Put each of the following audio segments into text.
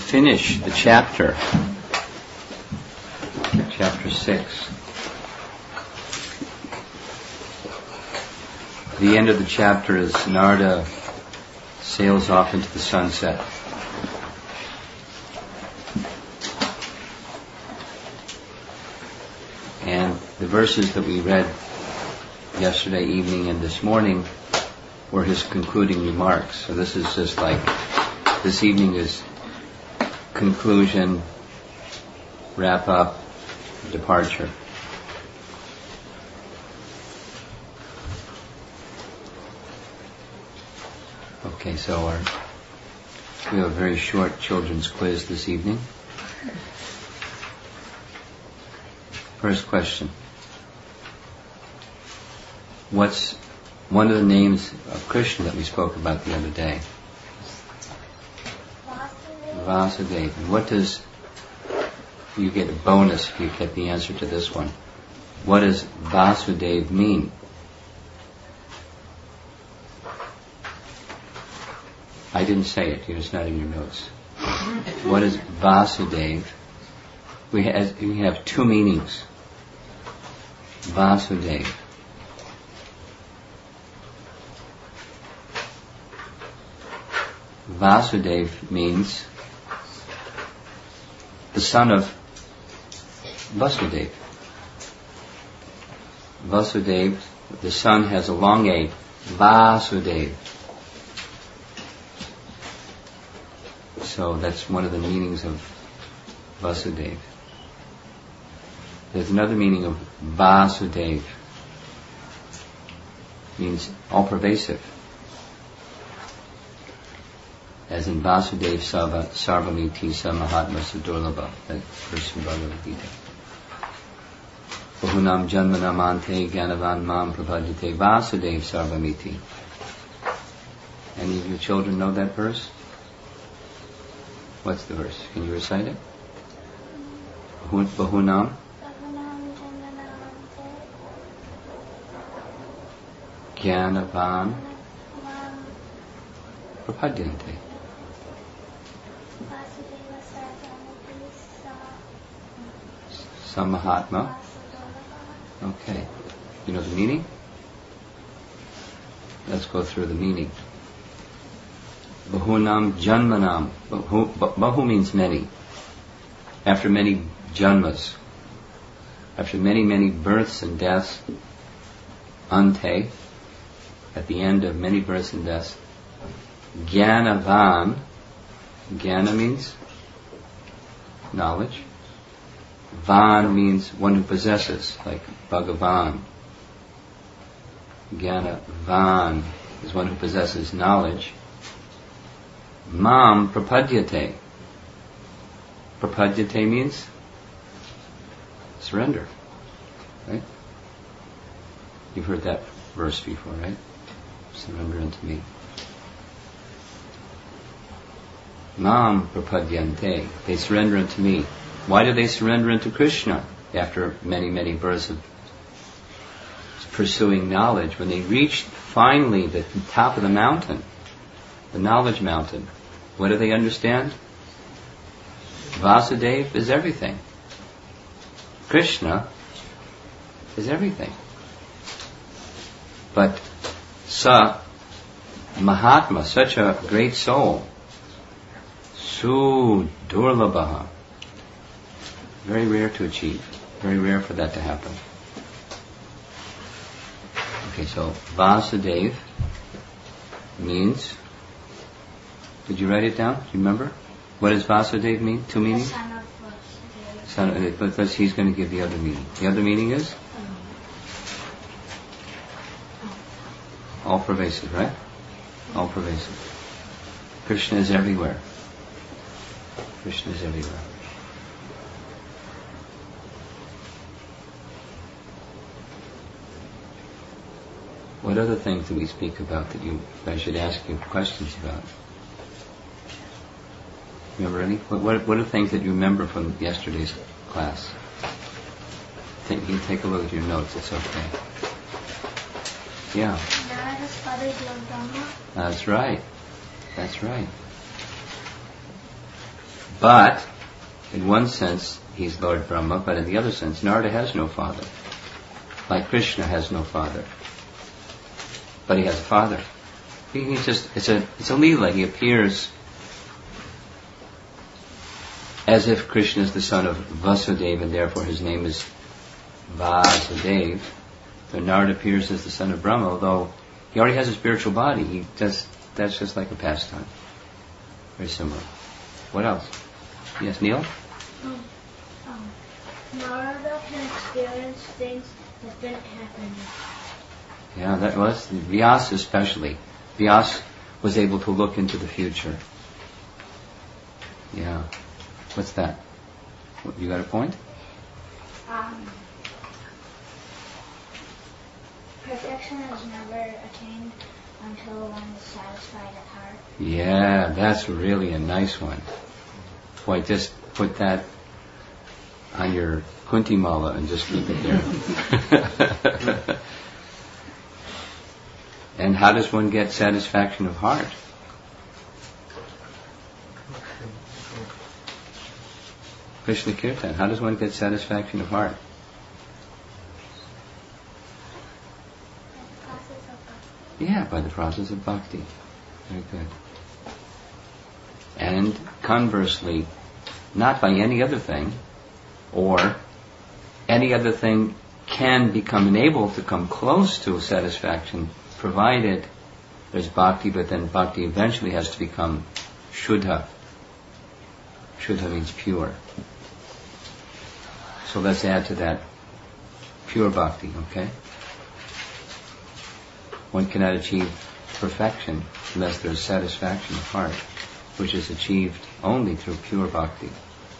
finish the chapter 6. The end of the chapter is Narada sails off into the sunset. And the verses that we read yesterday evening and this morning were his concluding remarks. So this is just like, this evening is conclusion, wrap up, departure. Okay, so we have a very short children's quiz this evening. First question. What's one of the names of Krishna that we spoke about the other day? Vasudeva. And what does, you get a bonus if you get the answer to this one. What does Vasudeva mean? I didn't say it, it's not in your notes. What is Vasudeva? We have two meanings. Vasudeva. Vasudeva means the son of Vasudeva. Vasudeva, the son has a long A. Vasudeva. So that's one of the meanings of Vasudeva. There's another meaning of Vasudeva. Means all pervasive. As in Vasudeva Sarvamiti Sa Mahatma Sudurlabha, that verse from Bhagavad Gita. Bahunam Janmanam Ante Gyanavan Mam Prapadyate Vasudeva Sarvamiti. Any of your children know that verse? What's the verse? Can you recite it? Bahunam Gyanavan Prapadyante. Samahatma. Okay. You know the meaning? Let's go through the meaning. Bahunam Janmanam. Bahu means many. After many janmas, after many births and deaths, ante, at the end of many births and deaths, Gyanavan. Gyana means knowledge. Van means one who possesses, like Bhagavan. Gyanavan is one who possesses knowledge. Mam prapadyate. Prapadyate means surrender. Right? You've heard that verse before, right? Surrender unto me. Mam prapadyante. They surrender unto me. Why do they surrender unto Krishna after many births of pursuing knowledge? When they reach finally the top of the mountain, the knowledge mountain, what do they understand? Vasudeva is everything. Krishna is everything. But Sa Mahatma, such a great soul, Su Durlabha, very rare to achieve, very rare for that to happen. Okay, so Vasudeva means, did you write it down? Do you remember? What does Vasudeva mean? Two meanings? Son of, but he's going to give the other meaning. The other meaning is? All pervasive, right? All pervasive. Krishna is everywhere. Krishna is everywhere. What other things do we speak about that I should ask you questions about? Remember any? What are things that you remember from yesterday's class? You can take a look at your notes, it's okay. Yeah. Narada's father is Lord Brahma. That's right. That's right. But, in one sense, he's Lord Brahma, but in the other sense, Narada has no father. Like Krishna has no father. But he has a father. He's just, it's a Leela. He appears as if Krishna is the son of Vasudeva, and therefore his name is Vasudeva. So Narada appears as the son of Brahma, although he already has a spiritual body. That's just like a pastime. Very similar. What else? Yes, Neil? Narada can experience things that didn't happen. Yeah, that was Vyasa especially. Vyasa was able to look into the future. Yeah. What's that? You got a point? Perfection is never attained until one is satisfied at heart. Yeah, that's really a nice one. Boy, just put that on your Kunti Mala and just keep it there. And how does one get satisfaction of heart? Krishna Kirtan, how does one get satisfaction of heart? Yeah, by the process of bhakti. Very good. And conversely, not by any other thing, or any other thing can become enabled to come close to satisfaction, provided there's bhakti, but then bhakti eventually has to become shuddha. Shuddha means pure. So let's add to that pure bhakti, okay? One cannot achieve perfection unless there's satisfaction of heart, which is achieved only through pure bhakti.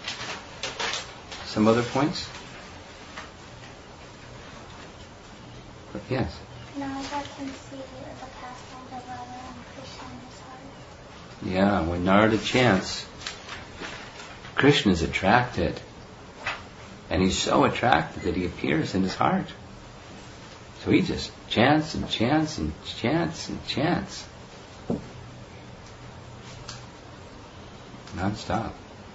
Some other points? Yes? Narada can see the pastimes of Radha and Krishna in his heart. Yeah, when Narada chants, Krishna is attracted. And he's so attracted that he appears in his heart. So he just chants and chants and chants and chants. Non-stop.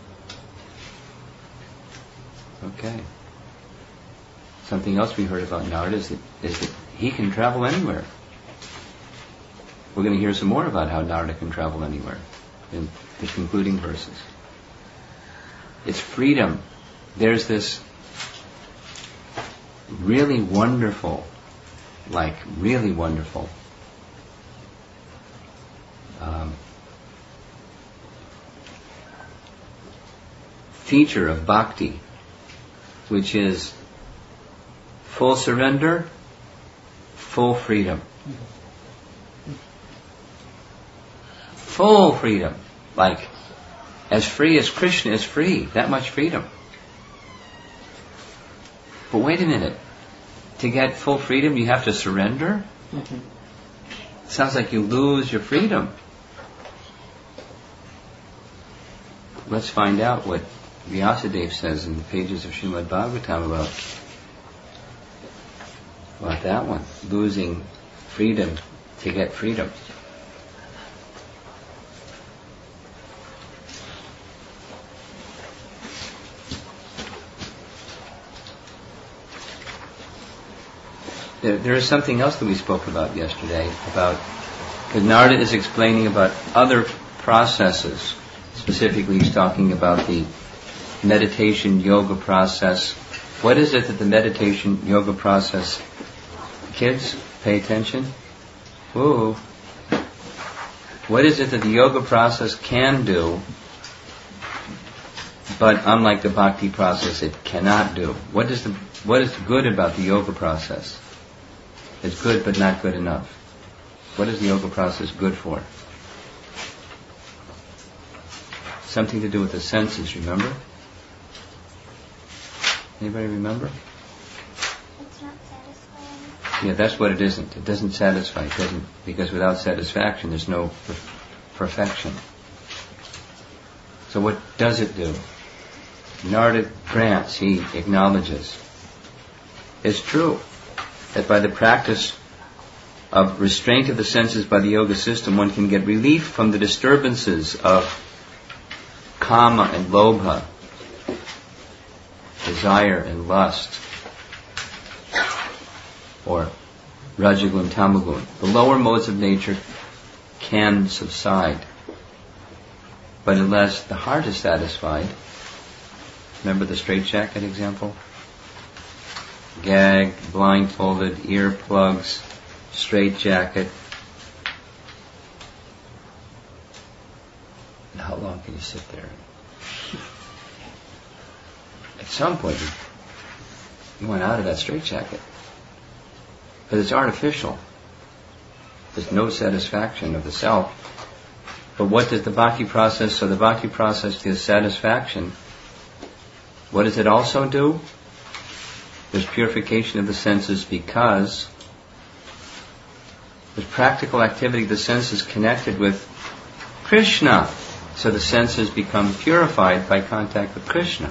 Okay. Something else we heard about Narada is that he can travel anywhere. We're going to hear some more about how Narada can travel anywhere in the concluding verses. It's freedom. There's this really wonderful feature of bhakti, which is full surrender, full freedom. Full freedom. Like, as free as Krishna is free. That much freedom. But wait a minute. To get full freedom, you have to surrender? Mm-hmm. Sounds like you lose your freedom. Let's find out what Vyasadeva says in the pages of Srimad Bhagavatam about that one. Losing freedom to get freedom. There is something else that we spoke about yesterday, because Narada is explaining about other processes. Specifically, he's talking about the meditation yoga process. What is it that the meditation yoga process, kids, pay attention? Whoa. What is it that the yoga process can do, but unlike the bhakti process, it cannot do? What is good about the yoga process? It's good, but not good enough. What is the yoga process good for? Something to do with the senses, remember? Anybody remember? It's not satisfying. Yeah, that's what it isn't. It doesn't satisfy. Because without satisfaction, there's no perfection. So what does it do? Narada grants, he acknowledges. It's true that by the practice of restraint of the senses by the yoga system, one can get relief from the disturbances of kama and lobha, desire and lust, or rajagun, tamagun. The lower modes of nature can subside. But unless the heart is satisfied, remember the straitjacket example? Gagged, blindfolded, earplugs, straitjacket. And how long can you sit there? At some point, you want out of that straitjacket. Because it's artificial. There's no satisfaction of the self. But what does the bhakti process, so the bhakti process gives satisfaction. What does it also do? There's purification of the senses because there's practical activity of the senses connected with Krishna. So the senses become purified by contact with Krishna.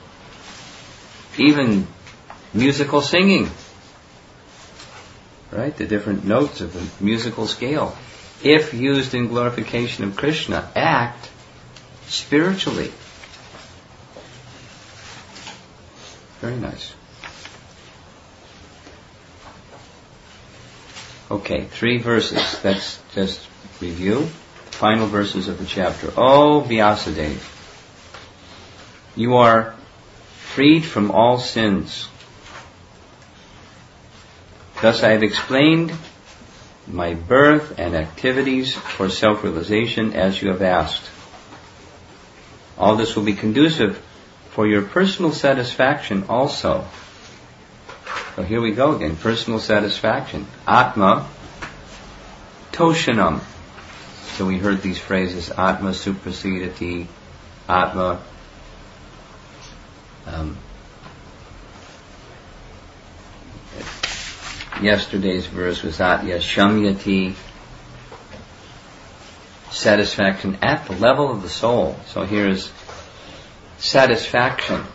Even musical singing, right? The different notes of the musical scale, if used in glorification of Krishna, act spiritually. Very nice. Okay, 3 verses. Let's just review the final verses of the chapter. O Vyasadeva, you are freed from all sins. Thus I have explained my birth and activities for self-realization as you have asked. All this will be conducive for your personal satisfaction also. So here we go again, personal satisfaction. Atma toshanam. So we heard these phrases, Atma suprasidati, Atma yesterday's verse was Atya Shamyati, satisfaction at the level of the soul. So here's satisfaction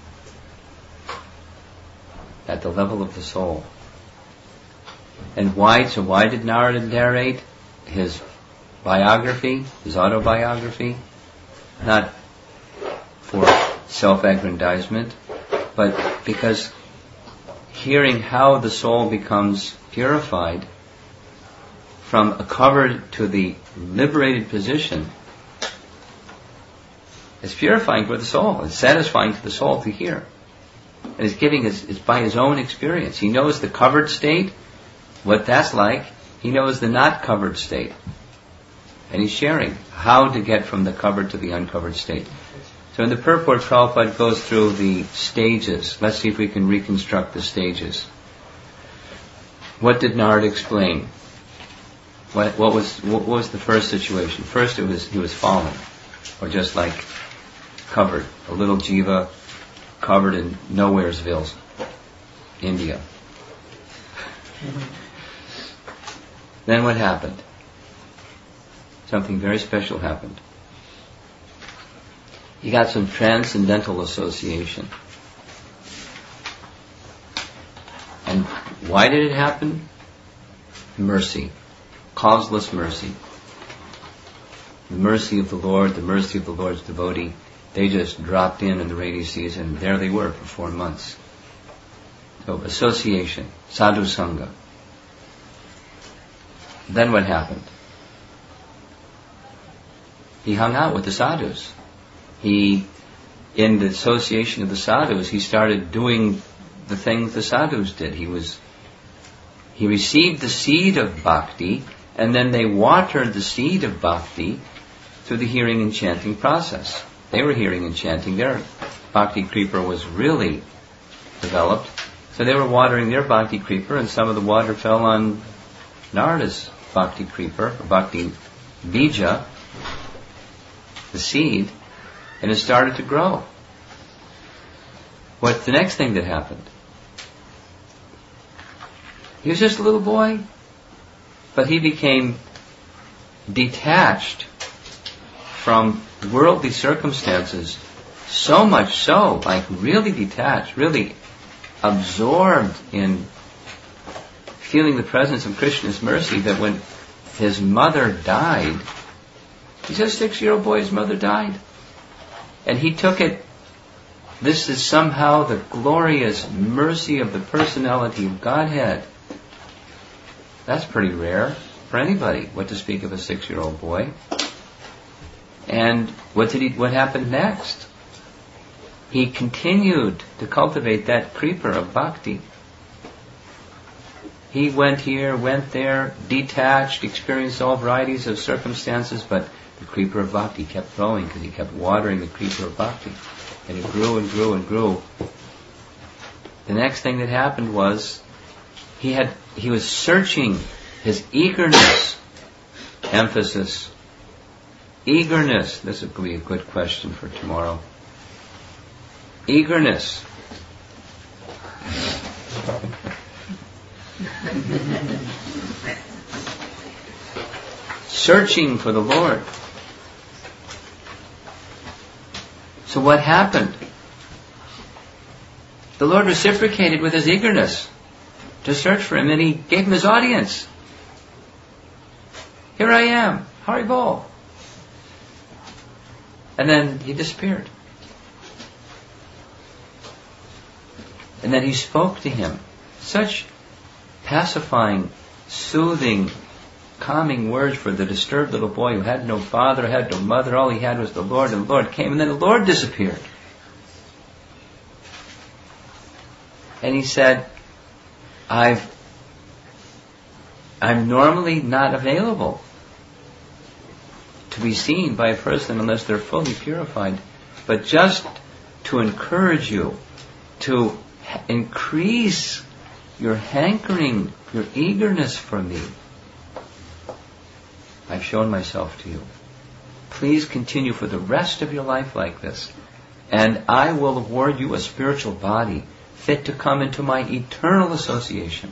at the level of the soul. And why? So why did Narada narrate his biography, his autobiography? Not for self-aggrandizement, but because hearing how the soul becomes purified from a covered to the liberated position is purifying for the soul. It's satisfying to the soul to hear. And it's giving is by his own experience. He knows the covered state, what that's like. He knows the not covered state. And he's sharing how to get from the covered to the uncovered state. So in the purport, Prabhupada goes through the stages. Let's see if we can reconstruct the stages. What did Narada explain? What was the first situation? First, he was fallen, or just like covered, a little jiva covered in Nowheresville, India. Then what happened? Something very special happened. He got some transcendental association. And why did it happen? Mercy. Causeless mercy. The mercy of the Lord, the mercy of the Lord's devotee. They just dropped in the rainy season, and there they were for 4 months. So association, sadhu sangha. Then what happened? He hung out with the sadhus. In the association of the sadhus, he started doing the things the sadhus did. He received the seed of bhakti, and then they watered the seed of bhakti through the hearing and chanting process. They were hearing and chanting. Their bhakti creeper was really developed. So they were watering their bhakti creeper, and some of the water fell on Narada's bhakti creeper, or bhakti bija, the seed, and it started to grow. What's the next thing that happened? He was just a little boy, but he became detached from worldly circumstances, so much so, like really detached, really absorbed in feeling the presence of Krishna's mercy, that when his mother died, he's a 6-year-old boy, his mother died. And he took it, this is somehow the glorious mercy of the personality of Godhead. That's pretty rare for anybody, what to speak of a 6-year-old boy. And what happened next? He continued to cultivate that creeper of bhakti. He went here, went there, detached, experienced all varieties of circumstances, but the creeper of bhakti kept growing because he kept watering the creeper of bhakti. And it grew and grew and grew. The next thing that happened was he was searching his eagerness. Emphasis. Eagerness. This would be a good question for tomorrow. Eagerness. Searching for the Lord. So what happened? The Lord reciprocated with his eagerness to search for him, and he gave him his audience. Here I am, Haribol. And then he disappeared. And then he spoke to him. Such pacifying, soothing, calming words for the disturbed little boy who had no father, had no mother. All he had was the Lord, and the Lord came, and then the Lord disappeared. And he said, I'm normally not available to be seen by a person unless they're fully purified. But just to encourage you, to increase your hankering, your eagerness for me, I've shown myself to you. Please continue for the rest of your life like this, and I will award you a spiritual body fit to come into my eternal association.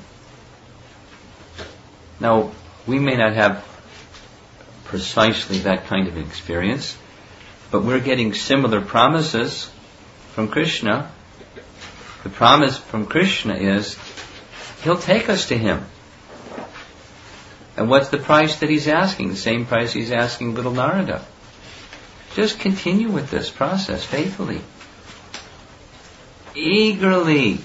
Now, we may not have precisely that kind of experience, but we're getting similar promises from Krishna. The promise from Krishna is he'll take us to him. And what's the price that he's asking? The same price he's asking little Narada. Just continue with this process faithfully. Eagerly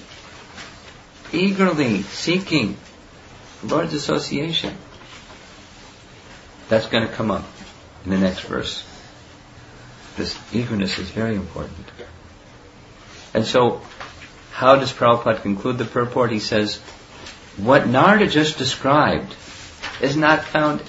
seeking the Lord's association. That's going to come up in the next verse. This eagerness is very important. And so, how does Prabhupada conclude the purport? He says, what Narada just described is not found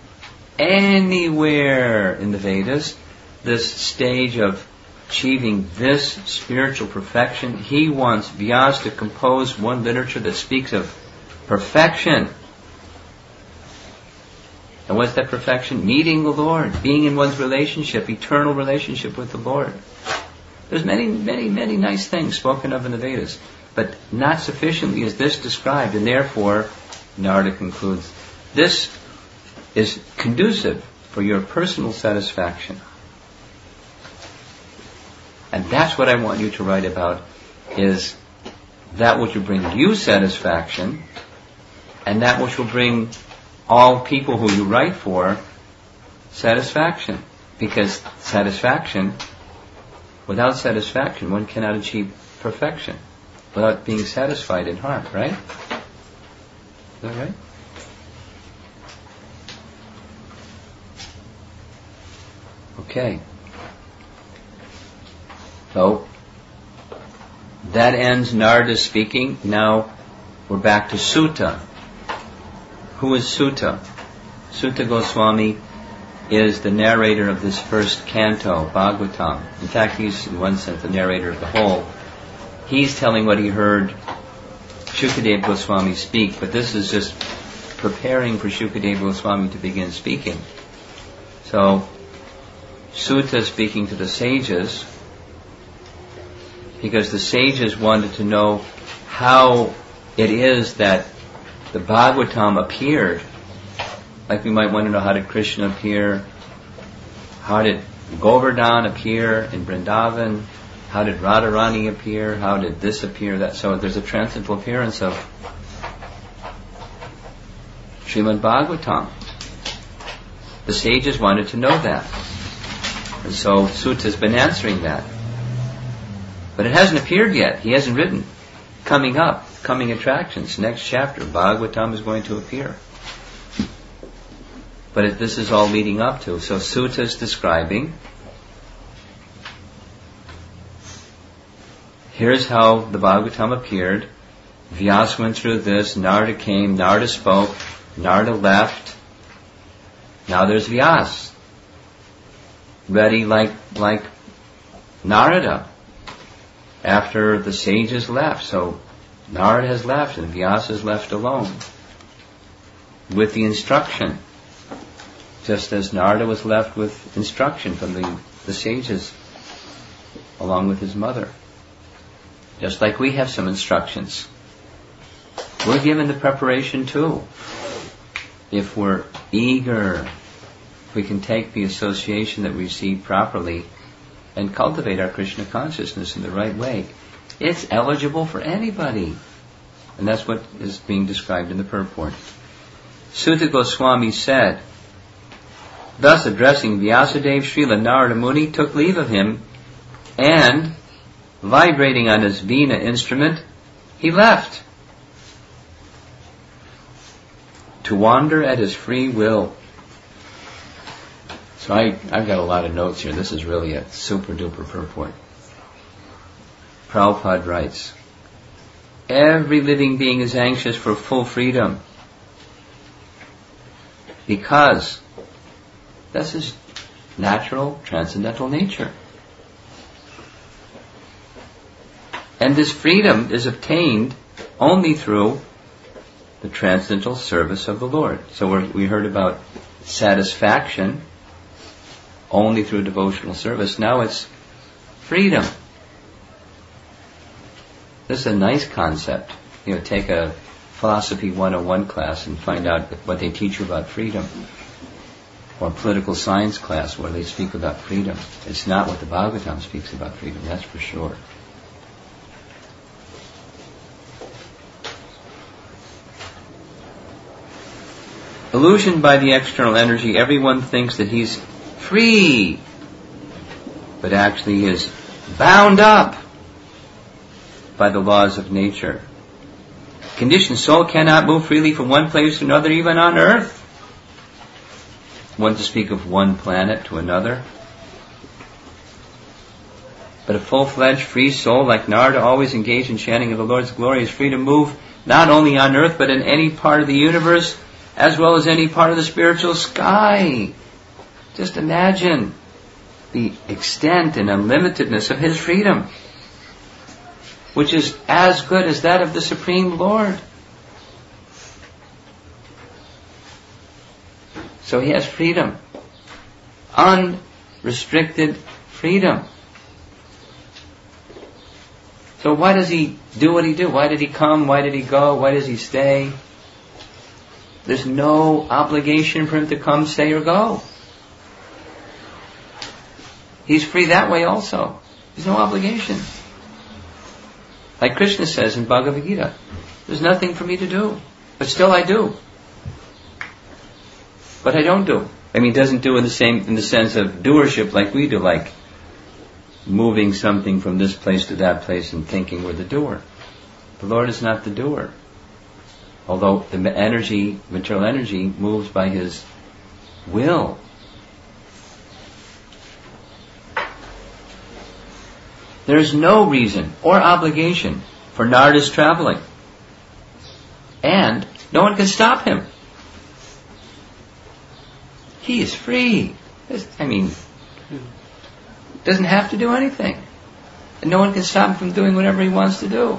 anywhere in the Vedas. This stage of achieving this spiritual perfection. He wants Vyasa to compose one literature that speaks of perfection. And what's that perfection? Meeting the Lord, being in one's relationship, eternal relationship with the Lord. There's many, many, many nice things spoken of in the Vedas, but not sufficiently is this described, and therefore, Narada concludes, this is conducive for your personal satisfaction. And that's what I want you to write about, is that which will bring you satisfaction, and that which will bring all people who you write for satisfaction. Because without satisfaction, one cannot achieve perfection. Without being satisfied in heart, right? Is that right? Okay. So, that ends Narada speaking. Now, we're back to Sutta. Who is Sutta? Sutta Goswami is the narrator of this first canto, Bhagavatam. In fact, he's, in one sense, the narrator of the whole. He's telling what he heard Shukadeva Goswami speak, but this is just preparing for Shukadeva Goswami to begin speaking. So, Sutta is speaking to the sages, because the sages wanted to know how it is that the Bhagavatam appeared. Like we might want to know, how did Krishna appear? How did Govardhan appear in Vrindavan? How did Radharani appear? How did this appear? That. So there's a transcendental appearance of Srimad Bhagavatam. The sages wanted to know that. And so Sutta's been answering that. But it hasn't appeared yet. He hasn't written. Coming up, coming attractions, next chapter, Bhagavatam is going to appear. But this is all leading up to. So Sutta is describing, here's how the Bhagavatam appeared. Vyasa went through this, Narada came, Narada spoke, Narada left. Now there's Vyasa, ready like Narada, after the sages left. So Narada has left and Vyasa is left alone with the instruction, just as Narada was left with instruction from the sages along with his mother. Just like we have some instructions. We're given the preparation too. If we're eager, we can take the association that we receive properly and cultivate our Krishna consciousness in the right way. It's eligible for anybody. And that's what is being described in the purport. Sutta Goswami said, thus addressing Vyasadeva, Srila Narada Muni took leave of him, and, vibrating on his Veena instrument, he left to wander at his free will. So I've got a lot of notes here. This is really a super duper purport. Prabhupada writes, every living being is anxious for full freedom because that's his natural, transcendental nature. And this freedom is obtained only through the transcendental service of the Lord. So we heard about satisfaction only through devotional service. Now it's freedom. This is a nice concept. Take a Philosophy 101 class and find out what they teach you about freedom. Or a political science class where they speak about freedom. It's not what the Bhagavatam speaks about freedom, that's for sure. Illusioned by the external energy, everyone thinks that he's free, but actually he is bound up by the laws of nature. Conditioned soul cannot move freely from one place to another, even on earth. One to speak of one planet to another. But a full-fledged free soul like Narada, always engaged in chanting of the Lord's glory, is free to move not only on earth but in any part of the universe, as well as any part of the spiritual sky. Just imagine the extent and unlimitedness of his freedom, which is as good as that of the Supreme Lord. So he has freedom. Unrestricted freedom. So why does he do what he do? Why did he come? Why did he go? Why does he stay? There's no obligation for him to come, stay, or go. He's free that way also. There's no obligation. Like Krishna says in Bhagavad Gita, there's nothing for me to do, but still I do. But I don't do. I mean, doesn't do in the sense of doership like we do, like moving something from this place to that place and thinking we're the doer. The Lord is not the doer. Although the energy, material energy, moves by His will. There is no reason or obligation for Narada's traveling. And no one can stop him. He is free. Doesn't have to do anything. And no one can stop him from doing whatever he wants to do.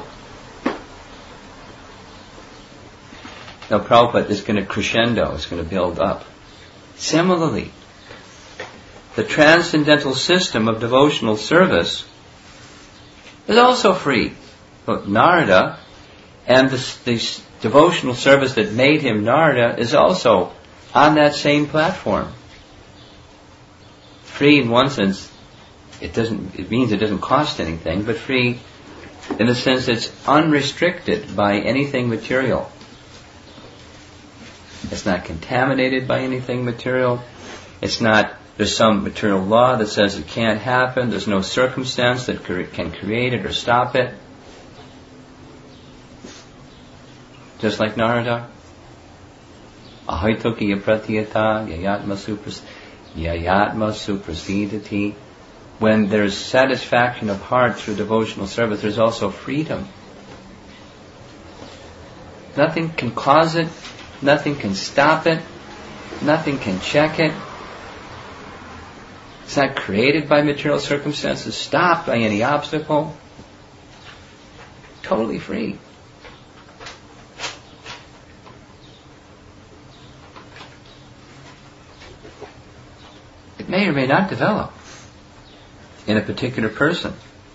Now Prabhupada is going to crescendo, it's going to build up. Similarly, the transcendental system of devotional service is also free. But Narada and the devotional service that made him Narada is also on that same platform. Free in one sense, it means it doesn't cost anything, but free in the sense it's unrestricted by anything material. It's not contaminated by anything material. It's not there's some material law that says it can't happen. There's no circumstance that can create it or stop it. Just like Narada. Ahaitokiya pratyata yayatma suprasidati. When there's satisfaction of heart through devotional service, there's also freedom. Nothing can cause it. Nothing can stop it. Nothing can check it. It's not created by material circumstances, stopped by any obstacle. Totally free. It may or may not develop in a particular person,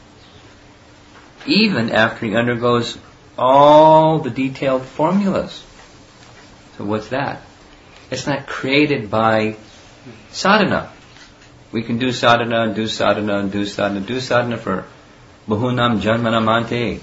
even after he undergoes all the detailed formulas. So what's that? It's not created by sadhana. We can do sadhana and do sadhana and do sadhana and do sadhana for bahunam janmanam ante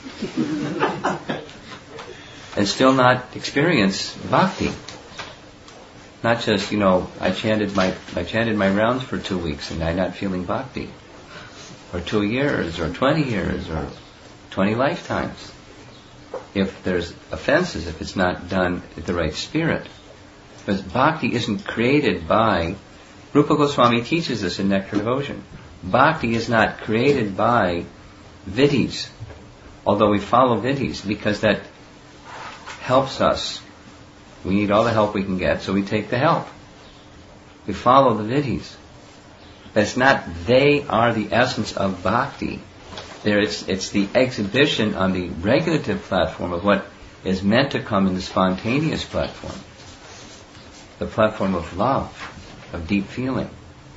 and still not experience bhakti. Not just, I chanted my rounds for 2 weeks and I'm not feeling bhakti. Or 2 years, or 20 years, or 20 lifetimes. If there's offenses, if it's not done at the right spirit. Because bhakti isn't created by, Rupa Goswami teaches us in Nectar Devotion. Bhakti is not created by vidhis, although we follow vidhis, because that helps us. We need all the help we can get, so we take the help. We follow the vidhis. But it's not they are the essence of bhakti. It's the exhibition on the regulative platform of what is meant to come in the spontaneous platform. The platform of love, of deep feeling.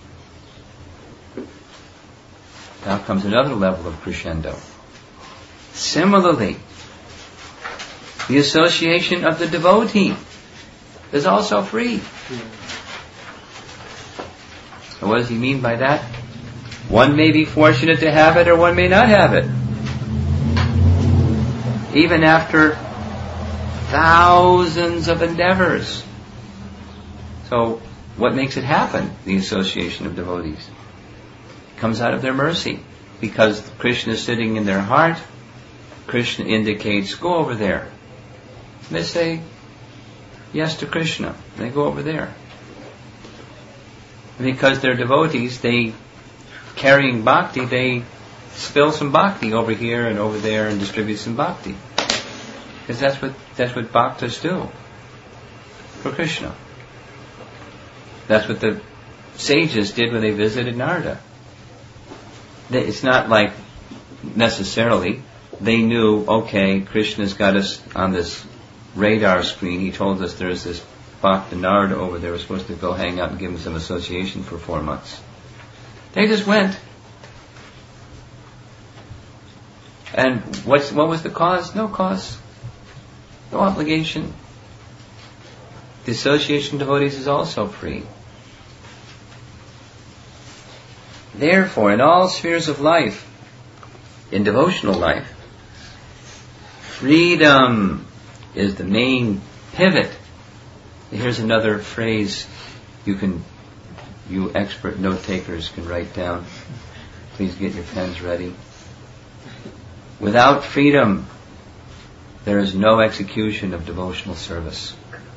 Now comes another level of crescendo. Similarly, the association of the devotee is also free. So what does he mean by that? One may be fortunate to have it or one may not have it. Even after thousands of endeavors. So what makes it happen? The association of devotees. It comes out of their mercy. Because Krishna is sitting in their heart, Krishna indicates, go over there. They say yes to Krishna. They go over there. And because they're devotees, they, carrying bhakti, they spill some bhakti over here and over there and distribute some bhakti. Because that's what bhaktas do for Krishna. That's what the sages did when they visited Narada. It's not like necessarily they knew, okay, Krishna's got us on this radar screen. He told us there's this Bhakta Narada over there. We're supposed to go hang out and give him some association for 4 months. They just went. And what was the cause? No cause. No obligation. The association of devotees is also free. Therefore, in all spheres of life, in devotional life, freedom is the main pivot. Here's another phrase you expert note takers can write down. Please get your pens ready. Without freedom, there is no execution of devotional service.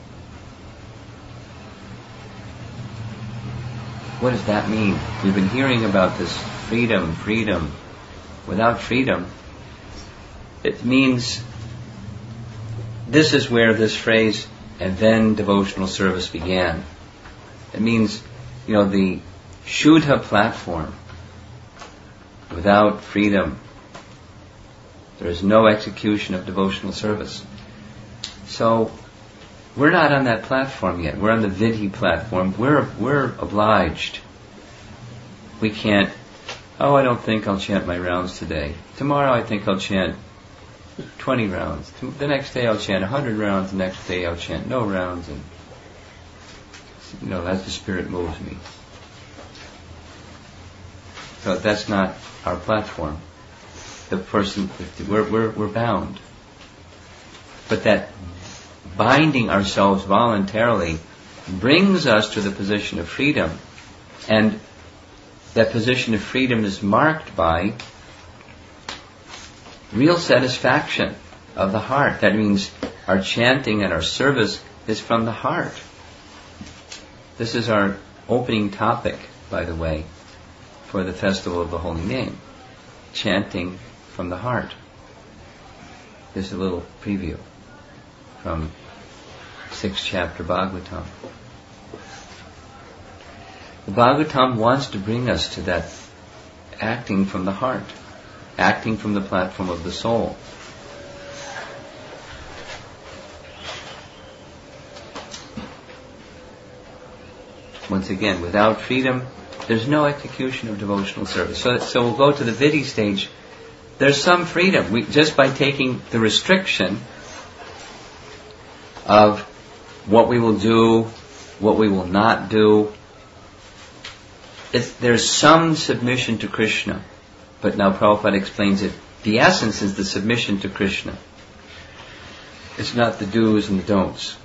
What does that mean? We've been hearing about this freedom. Without freedom, it means this is where this phrase, and then devotional service began. It means, the Shuddha platform. Without freedom, there is no execution of devotional service. So, we're not on that platform yet. We're on the Vidhi platform. We're obliged. We can't, I don't think I'll chant my rounds today. Tomorrow I think I'll chant 20 rounds. The next day I'll chant 100 rounds. The next day I'll chant no rounds. And, as the Spirit moves me. So that's not our platform. The person, we're bound. But that binding ourselves voluntarily brings us to the position of freedom And that position of freedom is marked by real satisfaction of the heart. That means our chanting and our service is from the heart. This is our opening topic, by the way, for the Festival of the Holy Name. Chanting from the heart. Here's a little preview from 6th chapter Bhagavatam. The Bhagavatam wants to bring us to that acting from the heart, acting from the platform of the soul. Once again, without freedom, there's no execution of devotional service. So we'll go to the vidhi stage. There's some freedom. Just by taking the restriction of what we will do, what we will not do, there's some submission to Krishna. But now Prabhupada explains it. The essence is the submission to Krishna. It's not the do's and the don'ts.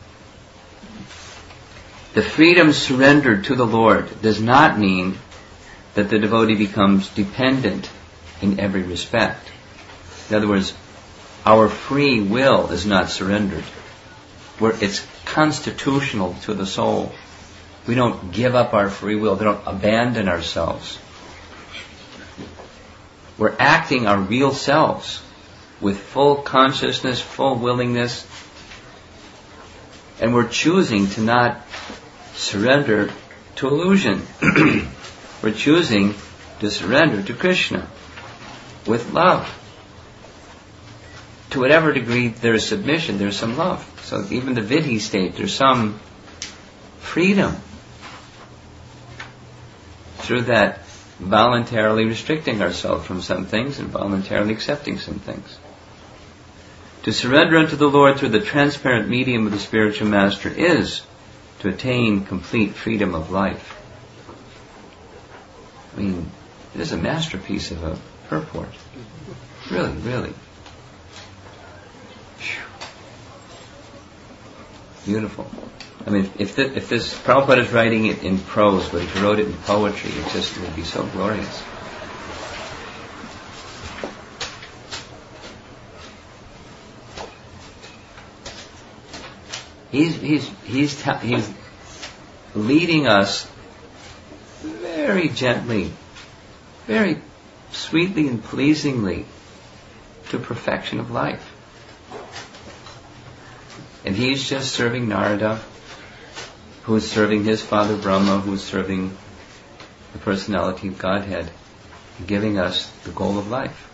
The freedom surrendered to the Lord does not mean that the devotee becomes dependent in every respect. In other words, our free will is not surrendered. It's constitutional to the soul. We don't give up our free will. We don't abandon ourselves. We're acting our real selves with full consciousness, full willingness, and we're choosing to not surrender to illusion. We're choosing to surrender to Krishna with love. To whatever degree there is submission, there's some love. So even the vidhi state, there's some freedom through that voluntarily restricting ourselves from some things and voluntarily accepting some things. To surrender unto the Lord through the transparent medium of the spiritual master is to attain complete freedom of life. I mean, it is a masterpiece of a purport. Really, really. Beautiful. I mean, if this Prabhupada is writing it in prose, but if he wrote it in poetry, it would be so glorious. He's leading us very gently, very sweetly and pleasingly to perfection of life. And he's just serving Narada, who's serving his father Brahma, who's serving the personality of Godhead, giving us the goal of life.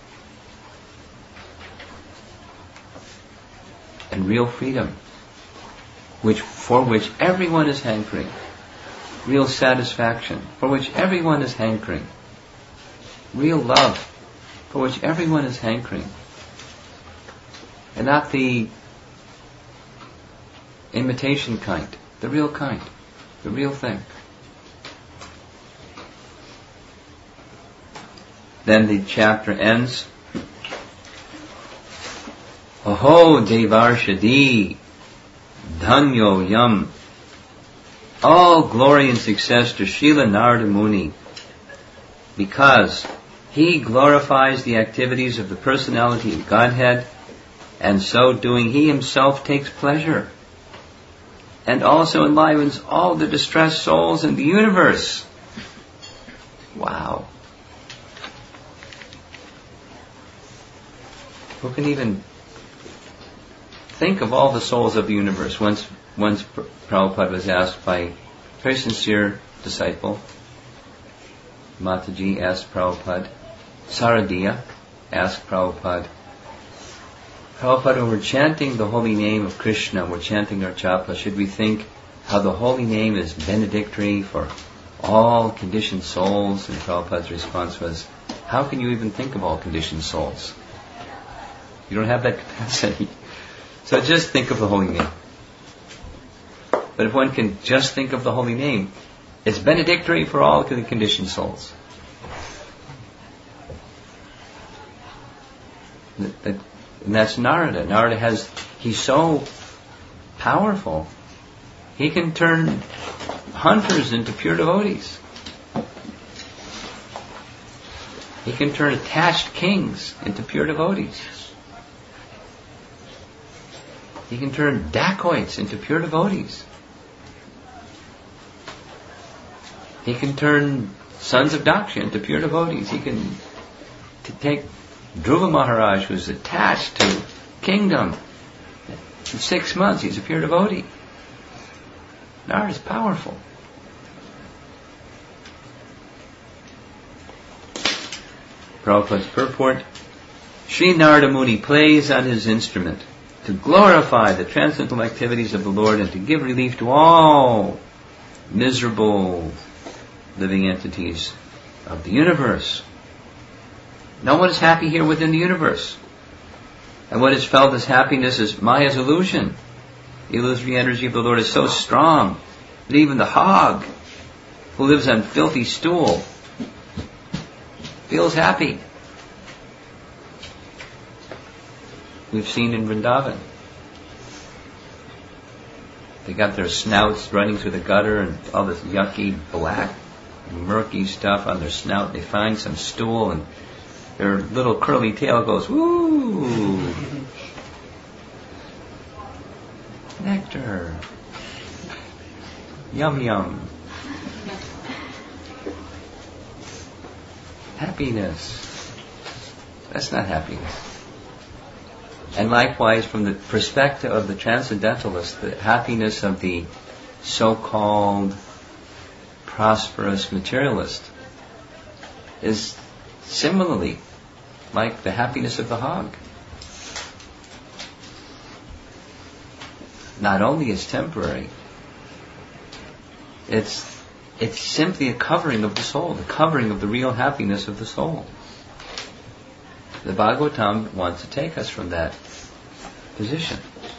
And real freedom, for which everyone is hankering. Real satisfaction, for which everyone is hankering. Real love, for which everyone is hankering. And not the imitation kind, the real kind, the real thing. Then the chapter ends. Oho Devarshadi Dhanyo Yam. All glory and success to Srila Narada Muni, because he glorifies the activities of the personality of Godhead, and so doing he himself takes pleasure and also enlivens all the distressed souls in the universe. Wow. Who can even think of all the souls of the universe? Once Prabhupada was asked by a very sincere disciple, Mataji asked Prabhupada, Saradiya asked Prabhupada, when we're chanting the holy name of Krishna, we're chanting our japa, should we think how the holy name is benedictory for all conditioned souls? And Prabhupada's response was, how can you even think of all conditioned souls? You don't have that capacity. So just think of the holy name. But if one can just think of the holy name, it's benedictory for all conditioned souls. And that's Narada. Narada he's so powerful, he can turn hunters into pure devotees. He can turn attached kings into pure devotees. He can turn dacoits into pure devotees. He can turn sons of Daksha into pure devotees. He can take Dhruva Maharaj, who's attached to kingdom. In 6 months, he's a pure devotee. Narada is powerful. Prabhupada's purport: Sri Narada Muni plays on his instrument to glorify the transcendental activities of the Lord and to give relief to all miserable living entities of the universe. No one is happy here within the universe. And what is felt as happiness is Maya's illusion. The illusory energy of the Lord is so strong that even the hog who lives on filthy stool feels happy. We've seen in Vrindavan. They got their snouts running through the gutter and all this yucky, black, murky stuff on their snout. They find some stool and their little curly tail goes, woo! Nectar. Yum yum. Happiness. That's not happiness. And likewise, from the perspective of the transcendentalist, the happiness of the so-called prosperous materialist is similarly like the happiness of the hog. Not only is temporary, it's simply a covering of the soul, the covering of the real happiness of the soul. The Bhagavatam wants to take us from that position.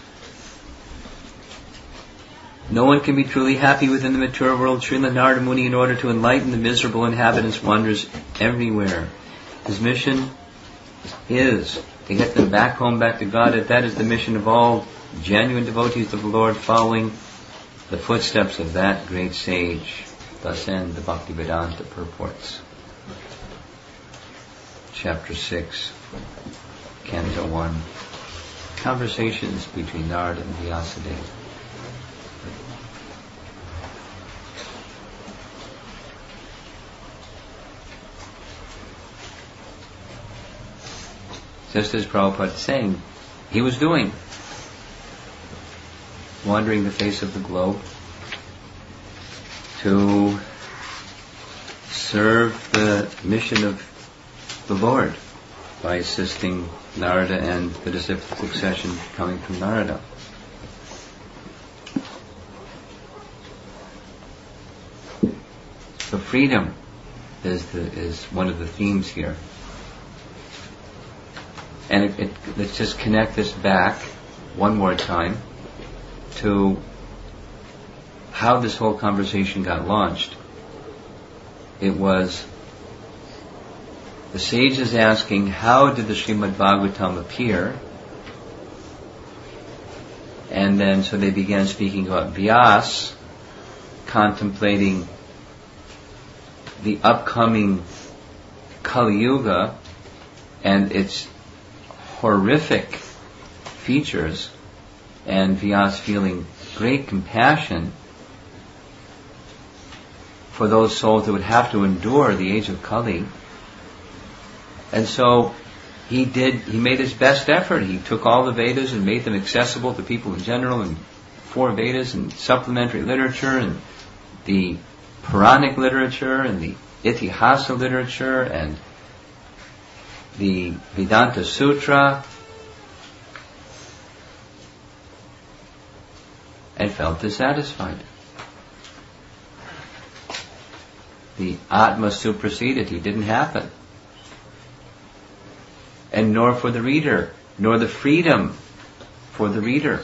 No one can be truly happy within the material world. Srila Narada Muni, in order to enlighten the miserable inhabitants, wanders everywhere. His mission is to get them back home, back to God. That is the mission of all genuine devotees of the Lord, following the footsteps of that great sage. Thus end the Bhaktivedanta purports. Chapter 6, Canto 1. Conversations between Narada and Vyasadeva. Just as Prabhupada is saying, he was doing, wandering the face of the globe to serve the mission of the Lord by assisting Narada and the disciplic succession coming from Narada. So freedom is one of the themes here. And let's just connect this back one more time to how this whole conversation got launched. It was the sages asking, how did the Srimad Bhagavatam appear? And then so they began speaking about Vyas, contemplating the upcoming Kali Yuga and its horrific features, and Vyas feeling great compassion for those souls that would have to endure the age of Kali. And so he made his best effort. He took all the Vedas and made them accessible to people in general, and 4 Vedas and supplementary literature and the Puranic literature and the Itihasa literature and the Vedanta Sutra, and felt dissatisfied. The Atma superseded. He didn't happen. And nor for the reader, nor the freedom for the reader.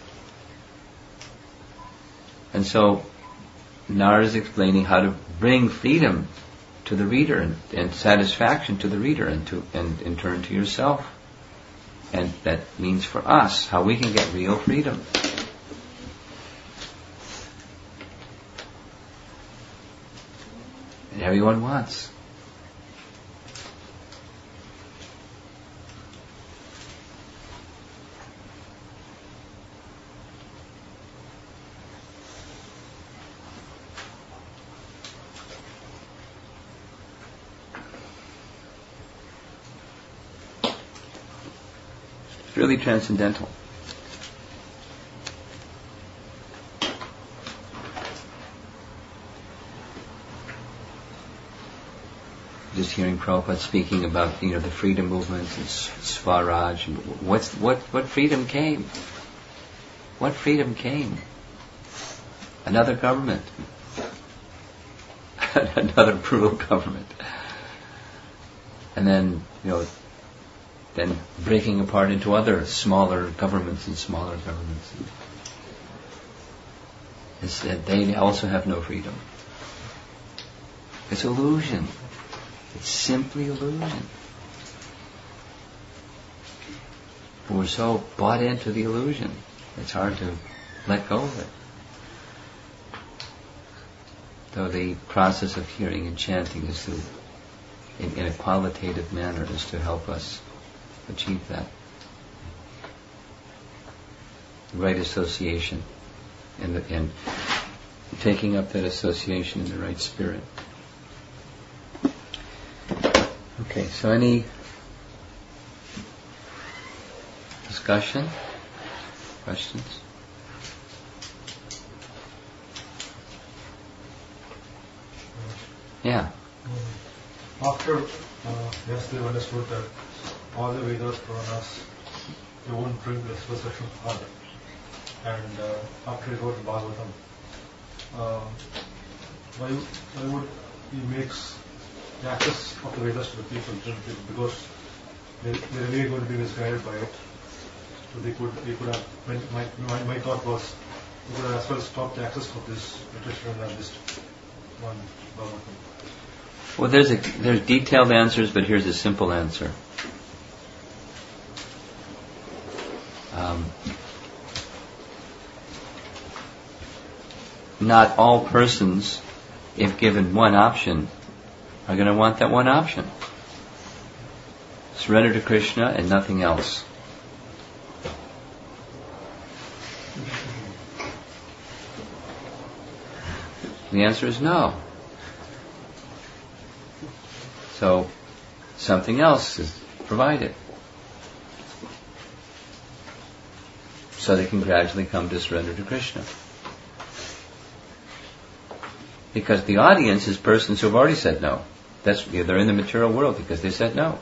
And so Narada is explaining how to bring freedom to the reader and satisfaction to the reader and in turn to yourself. And that means for us how we can get real freedom. And everyone wants. It's really transcendental. Just hearing Prabhupada speaking about the freedom movements and Swaraj, and what freedom came? What freedom came? Another government, another brutal government, and then then breaking apart into other smaller governments and smaller governments. It's that they also have no freedom. It's illusion. It's simply illusion. But we're so bought into the illusion, it's hard to let go of it. So the process of hearing and chanting is in a qualitative manner, is to help us achieve that. The right association and taking up that association in the right spirit. Okay, so any discussion? Questions? Yeah. After they understood that all the Vedas, Puranas, they won't bring the expression of Father. And after he wrote the Bhagavatam, why would he makes the access of the Vedas to the people, because they're really going to be misguided by it. So they could have, my thought was, they could have as well stopped the access of this literature and just one Bhagavatam. Well, there's detailed answers, but here's a simple answer. Not all persons, if given one option, are going to want that one option. Surrender to Krishna and nothing else. The answer is no. So, something else is provided. So they can gradually come to surrender to Krishna. Because the audience is persons who have already said no. They're in the material world because they said no.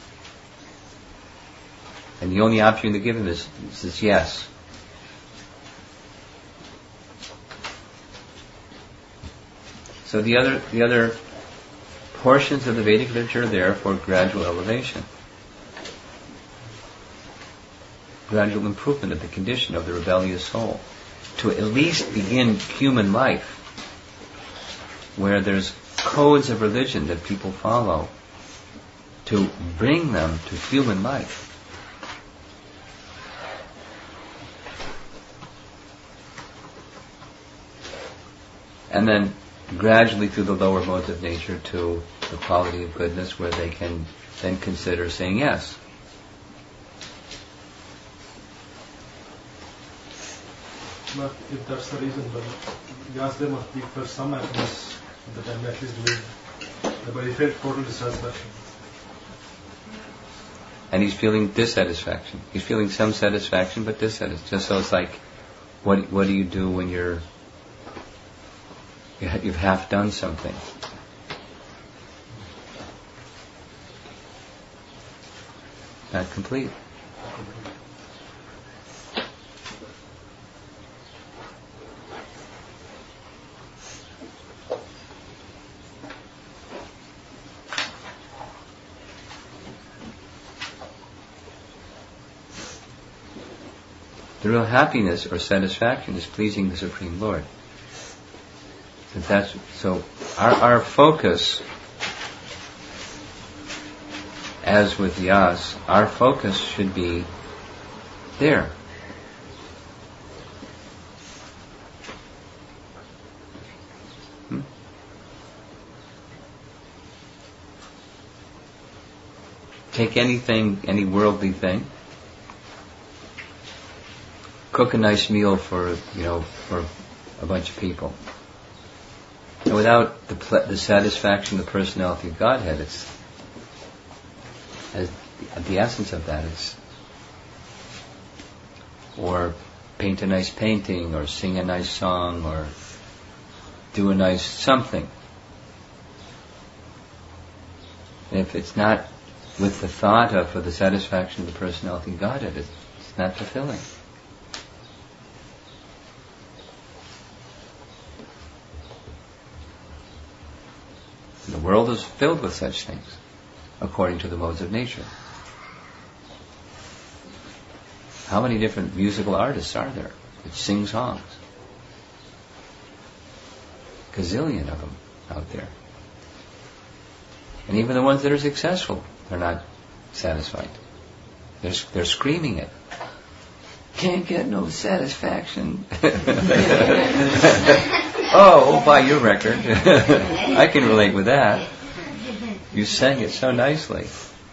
And the only option they're given is yes. So the other portions of the Vedic literature are there for gradual elevation, gradual improvement of the condition of the rebellious soul, to at least begin human life, where there's codes of religion that people follow, to bring them to human life. And then gradually through the lower modes of nature to the quality of goodness, where they can then consider saying yes. But if that's the reason, then yes, there must be first some happiness at the time, at least doing. But he felt total dissatisfaction. And he's feeling dissatisfaction. He's feeling some satisfaction, but dissatisfaction. Just so it's like, what do you do when you've half done something? Not complete. The real happiness or satisfaction is pleasing the Supreme Lord. So our focus, as with Yas, our focus should be there. Take anything, any worldly thing, cook a nice meal for a bunch of people. And without the satisfaction of the personality of Godhead, the essence of that is or paint a nice painting, or sing a nice song, or do a nice something. And if it's not with the thought of, for the satisfaction of the personality Godhead, it's not fulfilling. The world is filled with such things, according to the modes of nature. How many different musical artists are there that sing songs? Gazillion of them out there. And even the ones that are successful, they're not satisfied. They're screaming it. Can't get no satisfaction. Oh, buy your record. I can relate with that. You sang it so nicely.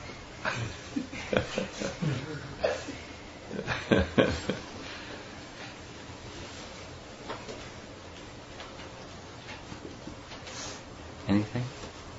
Anything?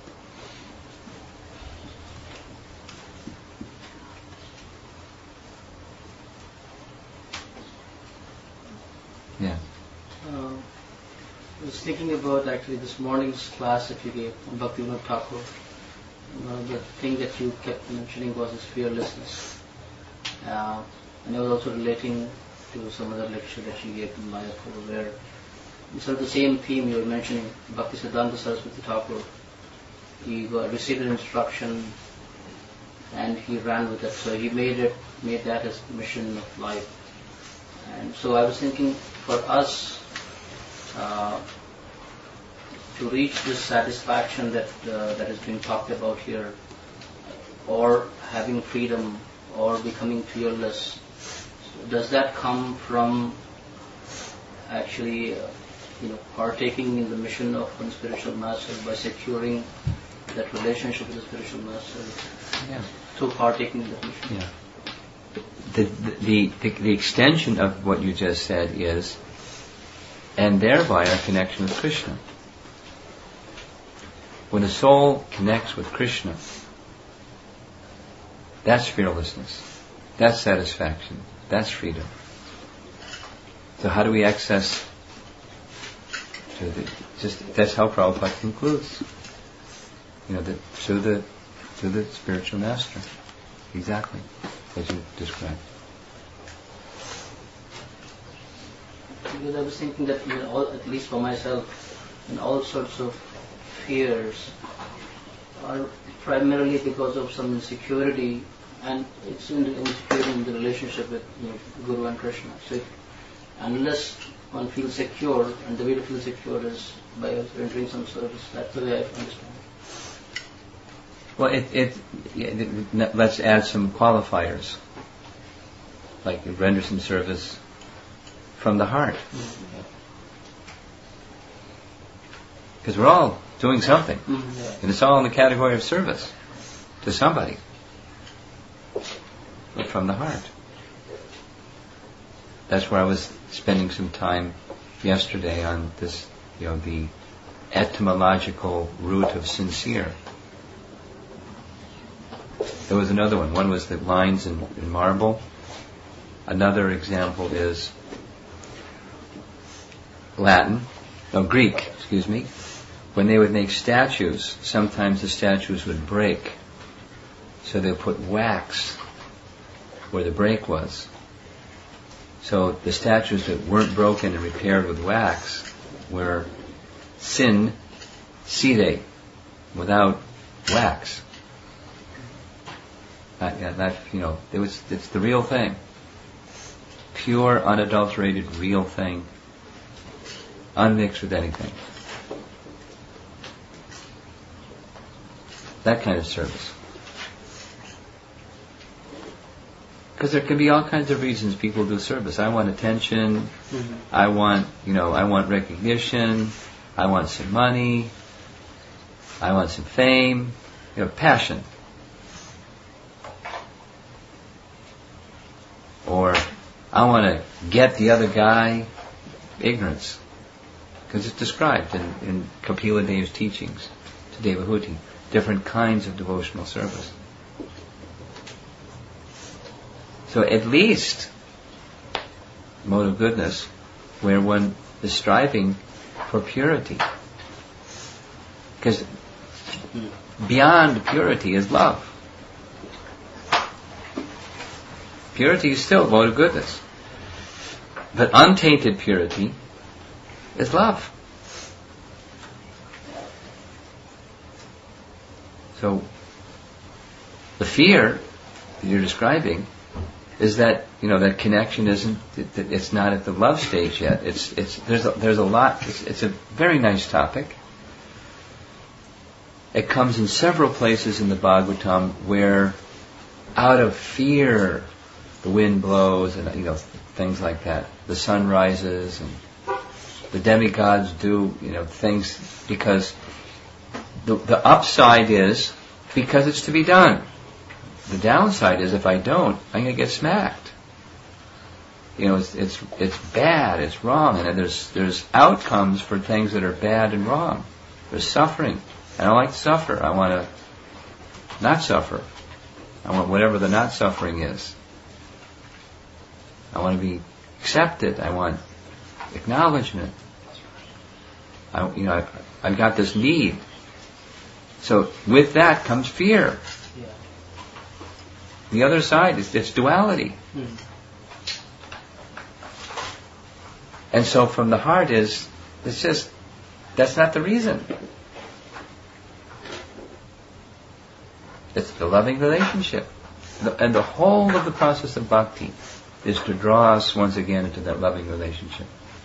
Yeah. I was thinking about actually this morning's class that you gave on Bhaktivinoda Thakur. The thing that you kept mentioning was his fearlessness. And I was also relating to some other lecture that you gave in Mayapur, where instead of the same theme you were mentioning, Bhaktisiddhanta Saraswati Thakur, he received an instruction and he ran with it. So he made that his mission of life. And so I was thinking, for us to reach this satisfaction that is being talked about here, or having freedom, or becoming fearless, does that come from actually partaking in the mission of one spiritual master, by securing that relationship with the spiritual master? Yeah. Through partaking in the mission. Yeah. The extension of what you just said is, and thereby our connection with Krishna. When a soul connects with Krishna, that's fearlessness, that's satisfaction, that's freedom. So how do we access? That's how Prabhupada concludes. Through the spiritual master. Exactly as you described. Because I was thinking that at least for myself, all sorts of fears are primarily because of some insecurity, and it's in the insecurity in the relationship with Guru and Krishna. So unless one feels secure, and the way to feel secure is by rendering some service, that's the way I understand. Well, let's add some qualifiers, like render some service from the heart. Because we're all doing something, and it's all in the category of service to somebody, but from the heart. That's where I was spending some time yesterday on this, the etymological root of sincere. There was another one. One was the lines in marble. Another example is Greek. When they would make statues, sometimes the statues would break. So they would put wax where the break was. So the statues that weren't broken and repaired with wax were sire, without wax. It's the real thing. Pure, unadulterated, real thing. Unmixed with anything. That kind of service. Because there can be all kinds of reasons people do service. I want attention. I want recognition. I want some money. I want some fame. Passion. Or I want to get the other guy. Ignorance. Because it's described in Kapila Dev's teachings to Devahuti. Different kinds of devotional service. So at least mode of goodness where one is striving for purity. Because beyond purity is love. Purity is still a mode of goodness. But untainted purity is love. So the fear that you're describing is that, that connection isn't, it's not at the love stage yet. There's a lot, it's a very nice topic. It comes in several places in the Bhagavatam where out of fear the wind blows and, things like that. The sun rises and the demigods do, things because the upside is because it's to be done. The downside is if I don't, I'm going to get smacked. It's bad, it's wrong, and there's outcomes for things that are bad and wrong. There's suffering. I don't like to suffer. I want to not suffer. I want whatever the not suffering is. I want to be accepted. I want acknowledgement. I've got this need. So with that comes fear. Yeah. The other side is it's duality. And so from the heart that's not the reason. It's the loving relationship. And the whole of the process of bhakti is to draw us once again into that loving relationship.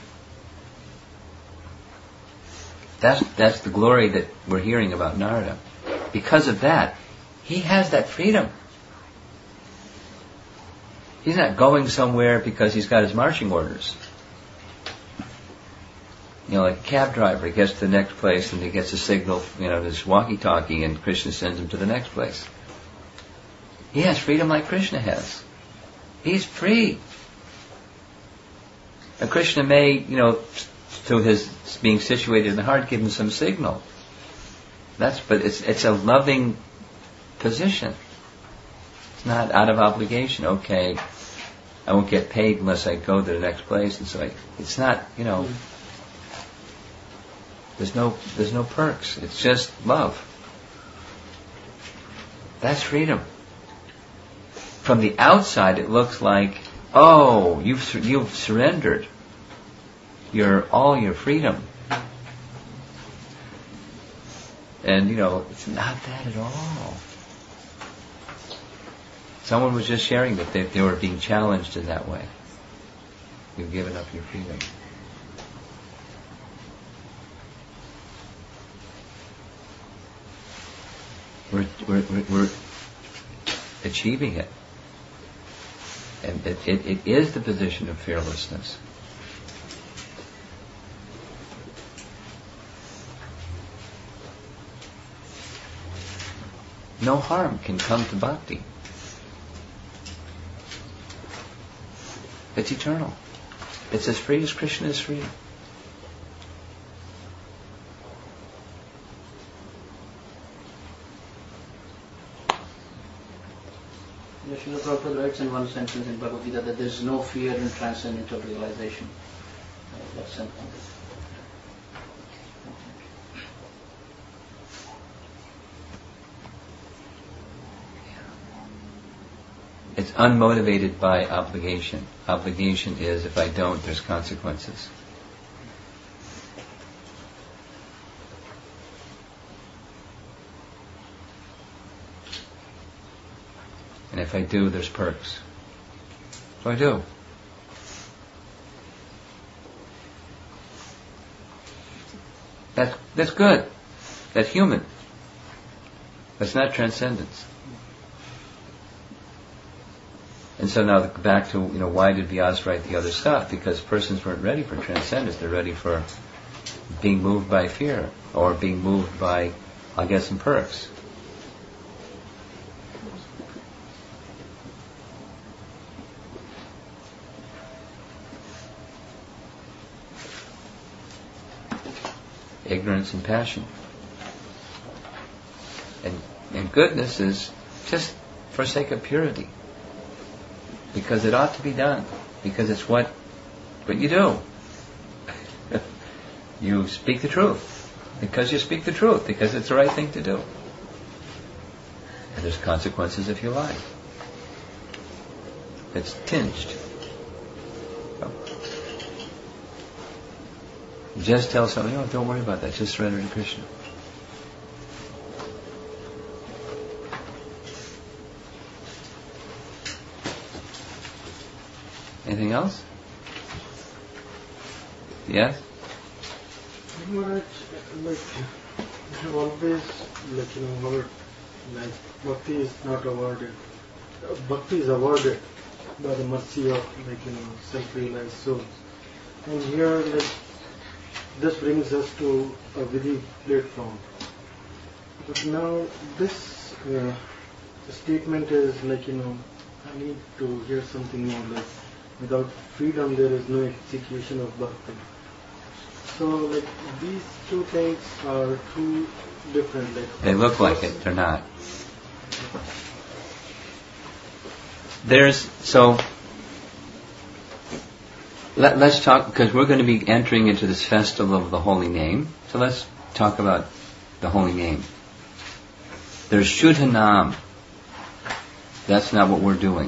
That's the glory that we're hearing about Narada. Because of that, he has that freedom. He's not going somewhere because he's got his marching orders. Like a cab driver, he gets to the next place and he gets a signal, this walkie-talkie, and Krishna sends him to the next place. He has freedom like Krishna has. He's free. And Krishna may, to his being situated in the heart, give him some signal. But it's a loving position. It's not out of obligation. Okay, I won't get paid unless I go to the next place, and so it's not, There's no perks. It's just love. That's freedom. From the outside, it looks like, you've surrendered all your freedom, and it's not that at all. Someone was just sharing that they were being challenged in that way. You've given up your freedom. We're achieving it. And it is the position of fearlessness. No harm can come to bhakti. It's eternal. It's as free as Krishna is free. Srila Prabhupada writes in one sentence in Bhagavad Gita that there is no fear in transcendental realization. That sentence. It's unmotivated by obligation. Obligation is if I don't, there's consequences. And if I do, there's perks. So I do. That's good. That's human. That's not transcendence. And so now back to, why did Vyasa write the other stuff? Because persons weren't ready for transcendence. They're ready for being moved by fear or being moved by, I'll get some perks. Ignorance and passion. And goodness is just for sake of purity. Because it ought to be done. Because it's what But you do. You speak the truth. Because you speak the truth. Because it's the right thing to do. And there's consequences if you lie. It's tinged. So, just tell somebody, oh, don't worry about that. Just surrender to Krishna. Anything else? Yes? Maharaj, like, I have always, heard, bhakti is not awarded. Bhakti is awarded by the mercy of, self-realized souls. And here, this brings us to a Vidhi platform. But now, this statement is I need to hear something more without freedom there is no execution of bhakti. So these two things are two different. They look like it, they're not. Let's talk, because we're going to be entering into this festival of the Holy Name. So let's talk about the Holy Name. There's Shuddhanam. That's not what we're doing.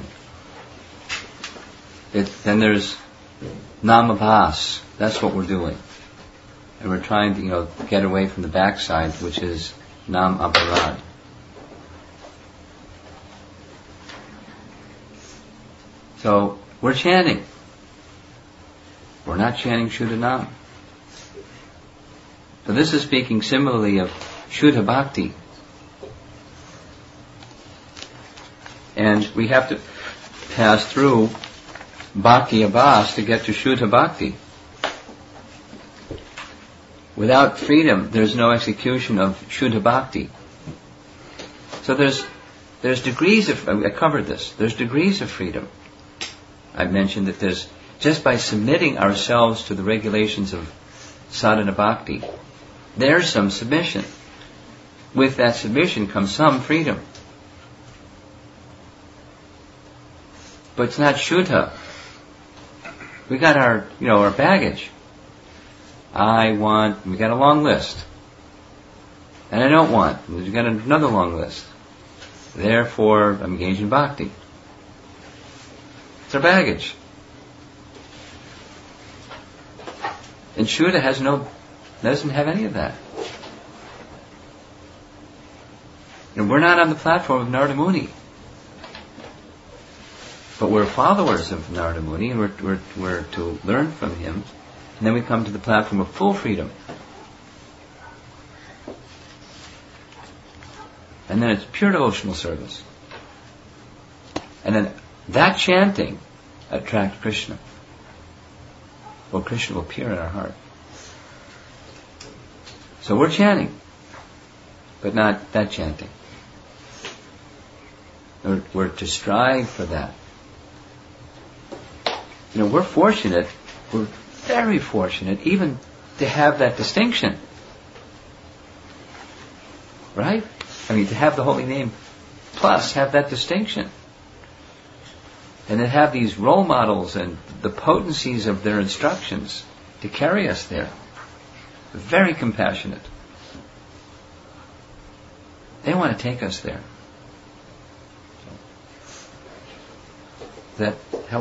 Then there's Namabhas. That's what we're doing. And we're trying to, get away from the backside, which is Nam Aparad. So, we're chanting. We're not chanting Shuddhanam. So this is speaking similarly of Shuddha Bhakti. And we have to pass through Bhakti Abhas to get to Shuddha Bhakti. Without freedom, there's no execution of Shuddha Bhakti. So there's degrees of, I covered this, there's degrees of freedom. I've mentioned that there's, just by submitting ourselves to the regulations of sadhana bhakti, there's some submission. With that submission comes some freedom. But it's not Shuddha. We got our baggage. We got a long list. And I don't want. We've got another long list. Therefore, I'm engaged in bhakti. It's our baggage. And Shuddha doesn't have any of that. We're not on the platform of Narada Muni. But we're followers of Narada Muni, and we're to learn from him. And then we come to the platform of full freedom. And then it's pure devotional service. And then that chanting attracts Krishna. Well, Krishna will appear in our heart. So we're chanting, but not that chanting. We're to strive for that. We're fortunate, we're very fortunate even to have that distinction. Right? To have the holy name plus have that distinction. And then have these role models and the potencies of their instructions to carry us there. Very compassionate. They want to take us there. Does that help?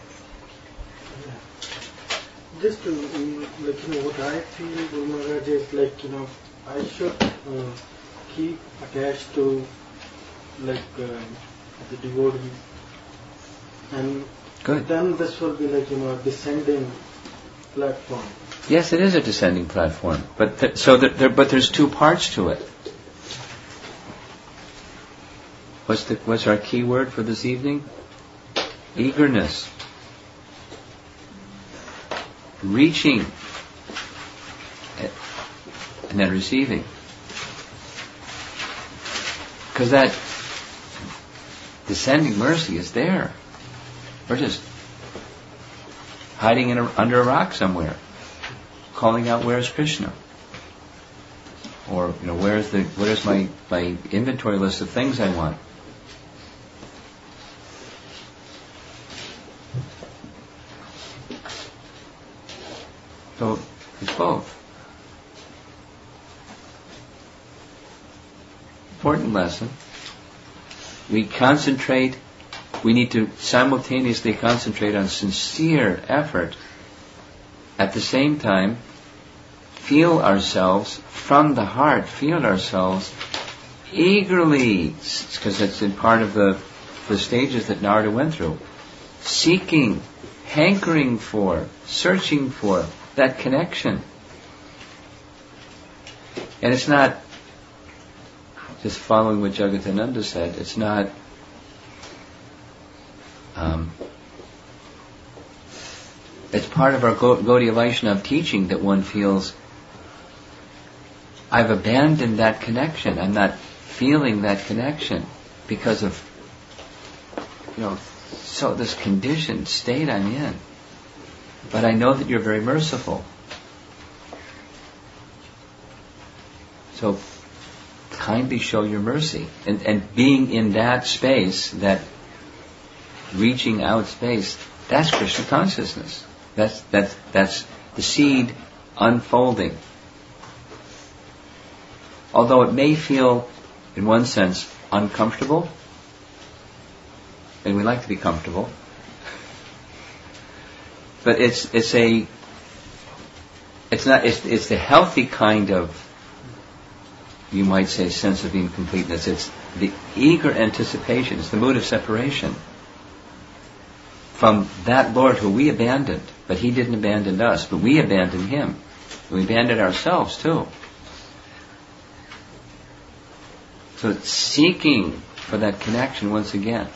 Just to, what I feel, Guru Maharaj, is I should keep attached to, the devotees. And good. Then this will be a descending platform. Yes, it is a descending platform. But there's two parts to it. What's our key word for this evening? Eagerness. Reaching. And then receiving. Because that descending mercy is there. We're just hiding under a rock somewhere, calling out, "Where's Krishna?" Or where's my inventory list of things I want? So it's both. Important lesson. We need to simultaneously concentrate on sincere effort. At the same time, feel ourselves from the heart, feel ourselves eagerly, because it's in part of the stages that Narada went through, seeking, hankering for, searching for that connection. And it's not just following what Jagadananda said, it's not it's part of our Gaudiya Vaishnava teaching that one feels, I've abandoned that connection. I'm not feeling that connection because of, so this conditioned state I'm in. But I know that you're very merciful. So kindly show your mercy. And being in that space, that reaching out space, that's Krishna consciousness. That's the seed unfolding. Although it may feel, in one sense, uncomfortable, and we like to be comfortable, but it's the healthy kind of, you might say, sense of incompleteness. It's the eager anticipation. It's the mood of separation from that Lord who we abandoned, but He didn't abandon us, but we abandoned Him. We abandoned ourselves too. So it's seeking for that connection once again.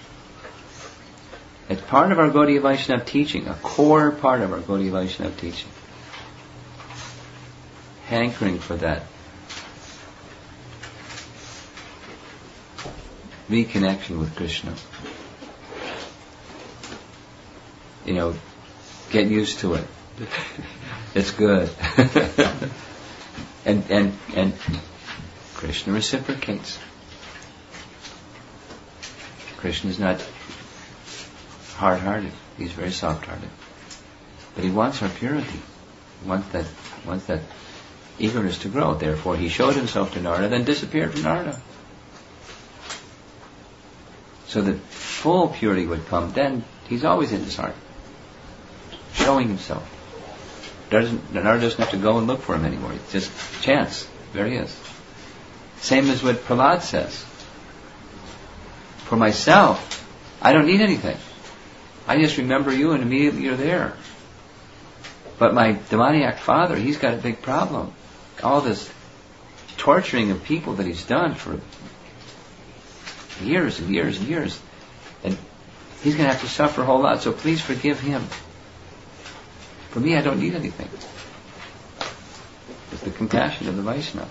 It's part of our Gaudiya Vaishnava teaching, a core part of our Gaudiya Vaishnava teaching. Hankering for that reconnection with Krishna. Get used to it. It's good. and Krishna reciprocates. Krishna is not hard-hearted. He's very soft-hearted. But He wants our purity. He wants that eagerness to grow. Therefore, He showed Himself to Narada, then disappeared from Narada. So that full purity would come. Then He's always in His heart, showing Himself. Narada doesn't have to go and look for Him anymore. It's just chance. There He is. Same as what Prahlad says. For myself, I don't need anything. I just remember you and immediately you're there. But my demoniac father, he's got a big problem. All this torturing of people that he's done for years and years and years. And he's going to have to suffer a whole lot, so please forgive him. For me, I don't need anything. It's the compassion of the Vaishnava.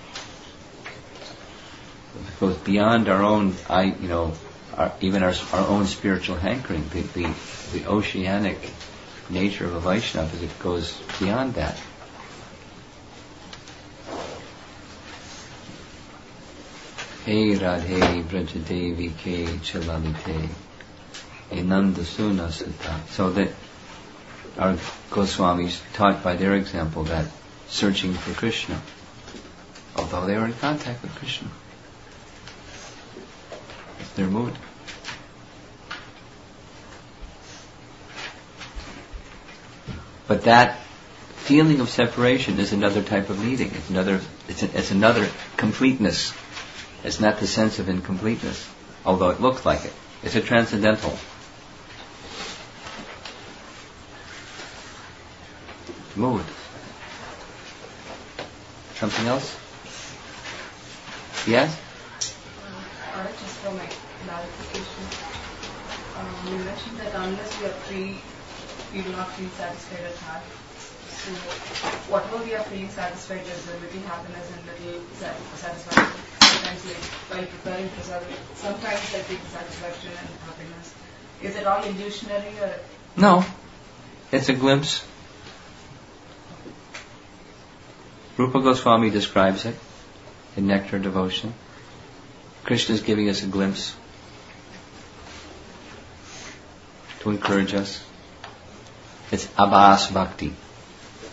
It goes beyond our own, even our own spiritual hankering. The oceanic nature of a Vaishnava is it goes beyond that. Hey Radhe Vrajadevi Ke Chalalite Enanda Suna Sutta. So that our Goswamis taught by their example that searching for Krishna, although they were in contact with Krishna. It's their mood. But that feeling of separation is another type of needing. It's another completeness. It's not the sense of incompleteness, although it looks like it. It's a transcendental mood. Something else? Yes? Just for my clarification, you mentioned that unless we are free, we do not feel satisfied at heart. So, whatever we are feeling satisfied is a little happiness and little satisfaction. Sometimes, while preparing prasad, sometimes I feel satisfaction and happiness. Is it all illusionary or? No. It's a glimpse. Rupa Goswami describes it in Nectar Devotion. Krishna is giving us a glimpse to encourage us. It's abhas bhakti.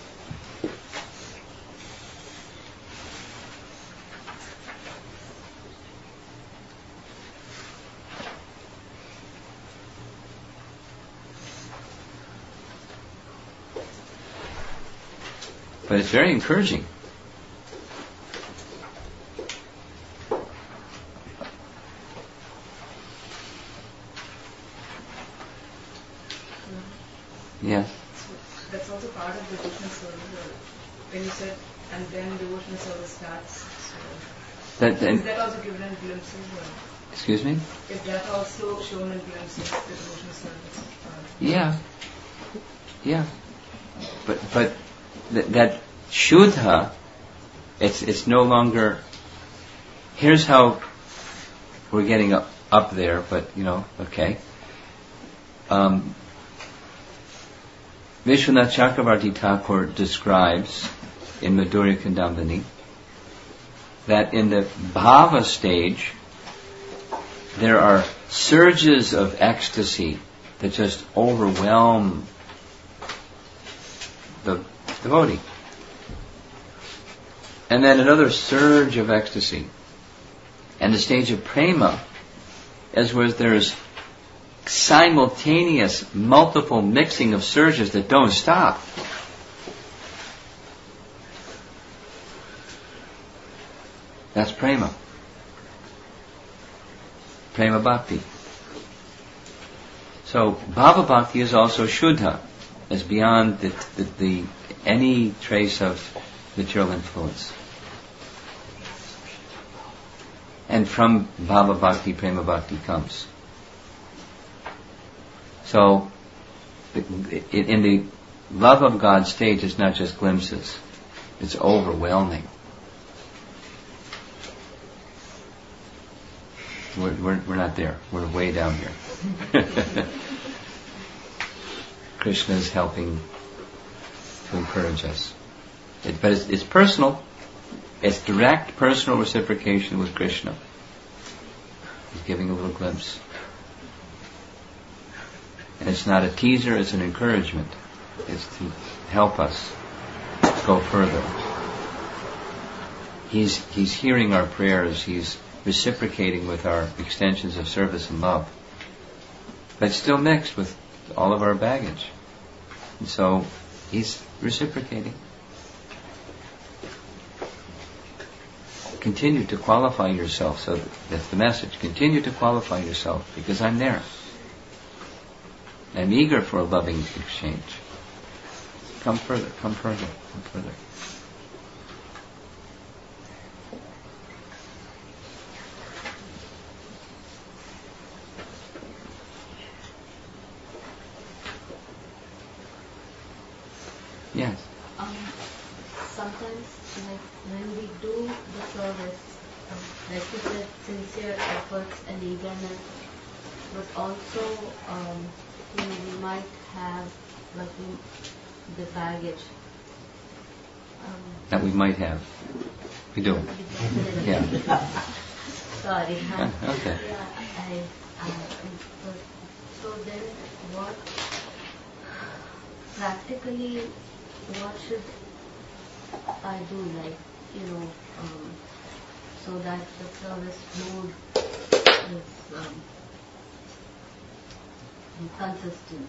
But it's very encouraging. Yes. So that's also part of devotional service. When you said, and then devotional service starts. So is that also given in glimpses? Or Excuse me? is that also shown in glimpses, the devotional service? Yeah. Yeah. But that Shuddha, it's no longer. Here's how we're getting up there, but okay. Vishwanath Chakravarti Thakur describes in Madhurya Kandambini that in the bhava stage there are surges of ecstasy that just overwhelm the devotee. And then another surge of ecstasy. And the stage of prema is where there's simultaneous, multiple mixing of surges that don't stop. That's prema. Prema bhakti. So bhava bhakti is also shuddha, is beyond the any trace of material influence. And from bhava bhakti, prema bhakti comes. So, in the love of God stage, it's not just glimpses. It's overwhelming. We're not there. We're way down here. Krishna is helping to encourage us. But it's personal. It's direct personal reciprocation with Krishna. He's giving a little glimpse. And it's not a teaser, it's an encouragement. It's to help us go further. He's hearing our prayers, he's reciprocating with our extensions of service and love. But it's still mixed with all of our baggage. And so he's reciprocating. Continue to qualify yourself. So that's the message. Continue to qualify yourself because I'm there. I'm eager for a loving exchange. Come further, come further, come further. Yes. Sometimes, like when we do the service, like you said, sincere efforts and eagerness, but also, we might have like the baggage. That we might have. We do. Yeah. Sorry. Okay. Yeah, so then what, practically, what should I do, like, so that the service mood is consistent?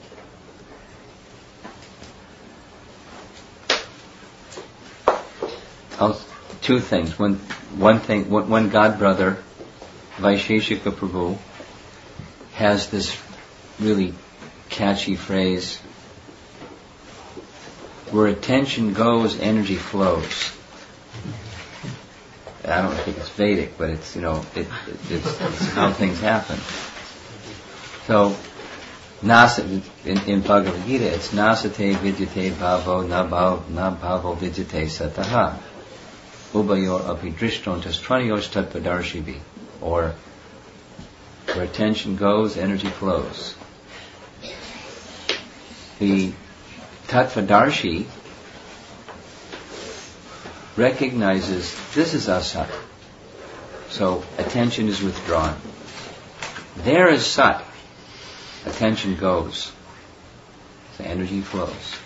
Two things. One God brother, Vaisheshika Prabhu, has this really catchy phrase: where attention goes, energy flows. I don't think it's Vedic, but it's it's how things happen. So, in Bhagavad Gita, it's nasate vidyate bhavo na bhavo vidyate sataha ubayor api drishtontas traniyos tatpadarshivi, or where attention goes, energy flows. The Tattvadarshi recognizes this is asat, so attention is withdrawn. There is sat, attention goes, so energy flows.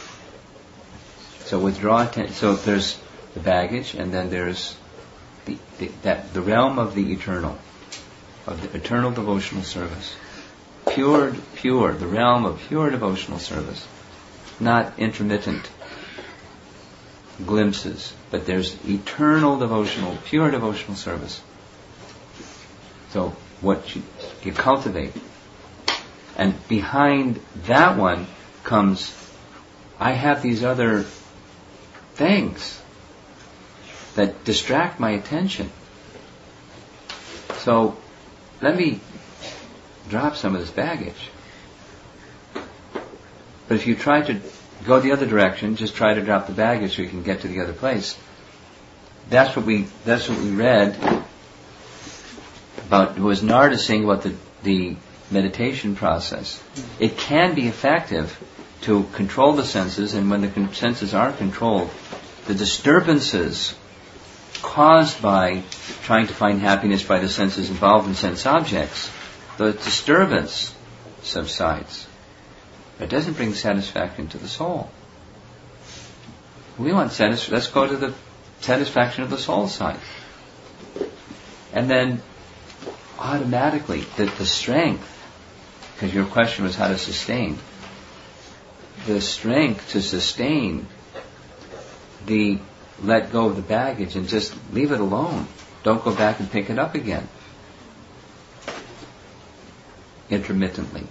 So withdraw attention. So there's the baggage, and then there's the realm of the eternal devotional service, pure, the realm of pure devotional service. Not intermittent, glimpses, but there's eternal devotional, pure devotional service. So what you cultivate. And behind that one comes, I have these other things that distract my attention. So let me drop some of this baggage. But if you try to go the other direction, just try to drop the baggage so you can get to the other place. That's what we read about. It was Narada saying about the meditation process. It can be effective to control the senses, and when the senses are controlled, the disturbances caused by trying to find happiness by the senses involved in sense objects, the disturbance subsides. It doesn't bring satisfaction to the soul. We want satisfaction. Let's go to the satisfaction of the soul side. And then automatically the strength, because your question was how to sustain, the strength to sustain the let go of the baggage and just leave it alone. Don't go back and pick it up again. Intermittently.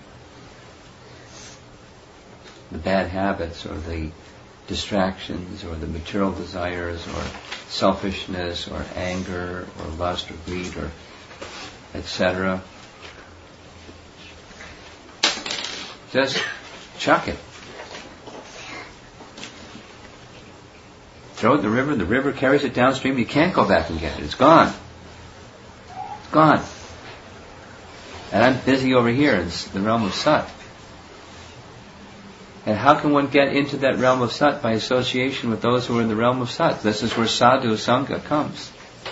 The bad habits or the distractions or the material desires or selfishness or anger or lust or greed or etc. Just chuck it. Throw it in the river carries it downstream, you can't go back and get it. It's gone. It's gone. And I'm busy over here in the realm of Sat. And how can one get into that realm of Sat? By association with those who are in the realm of Sat. This is where Sadhu Sangha comes.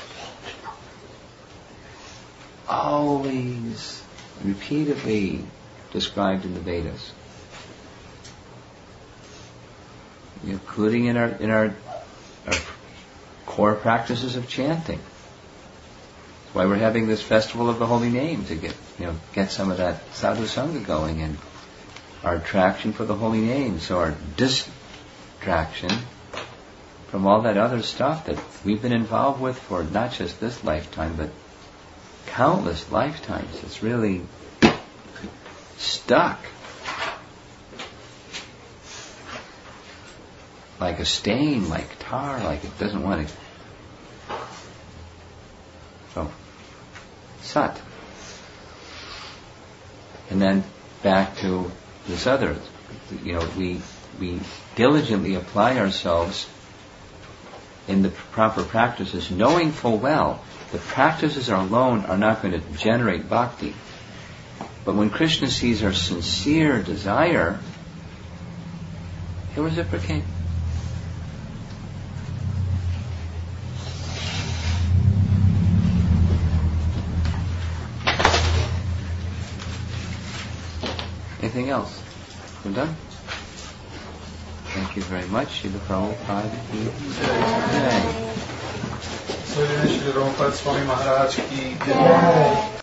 Always, repeatedly described in the Vedas. Including in our core practices of chanting. That's why we're having this festival of the holy name, to get some of that sadhu sangha going, and our attraction for the holy name. So our distraction from all that other stuff that we've been involved with for not just this lifetime, but countless lifetimes. It's really stuck. Like a stain, like tar, like it doesn't want to. So, Sat. And then back to this other, we diligently apply ourselves in the proper practices, knowing full well the practices alone are not going to generate bhakti. But when Krishna sees our sincere desire, he'll reciprocate. Anything else? We're done? Thank you very much. Srila Prabhupada ki jai. Shri Prabhupada Swami Maharaj ki jai.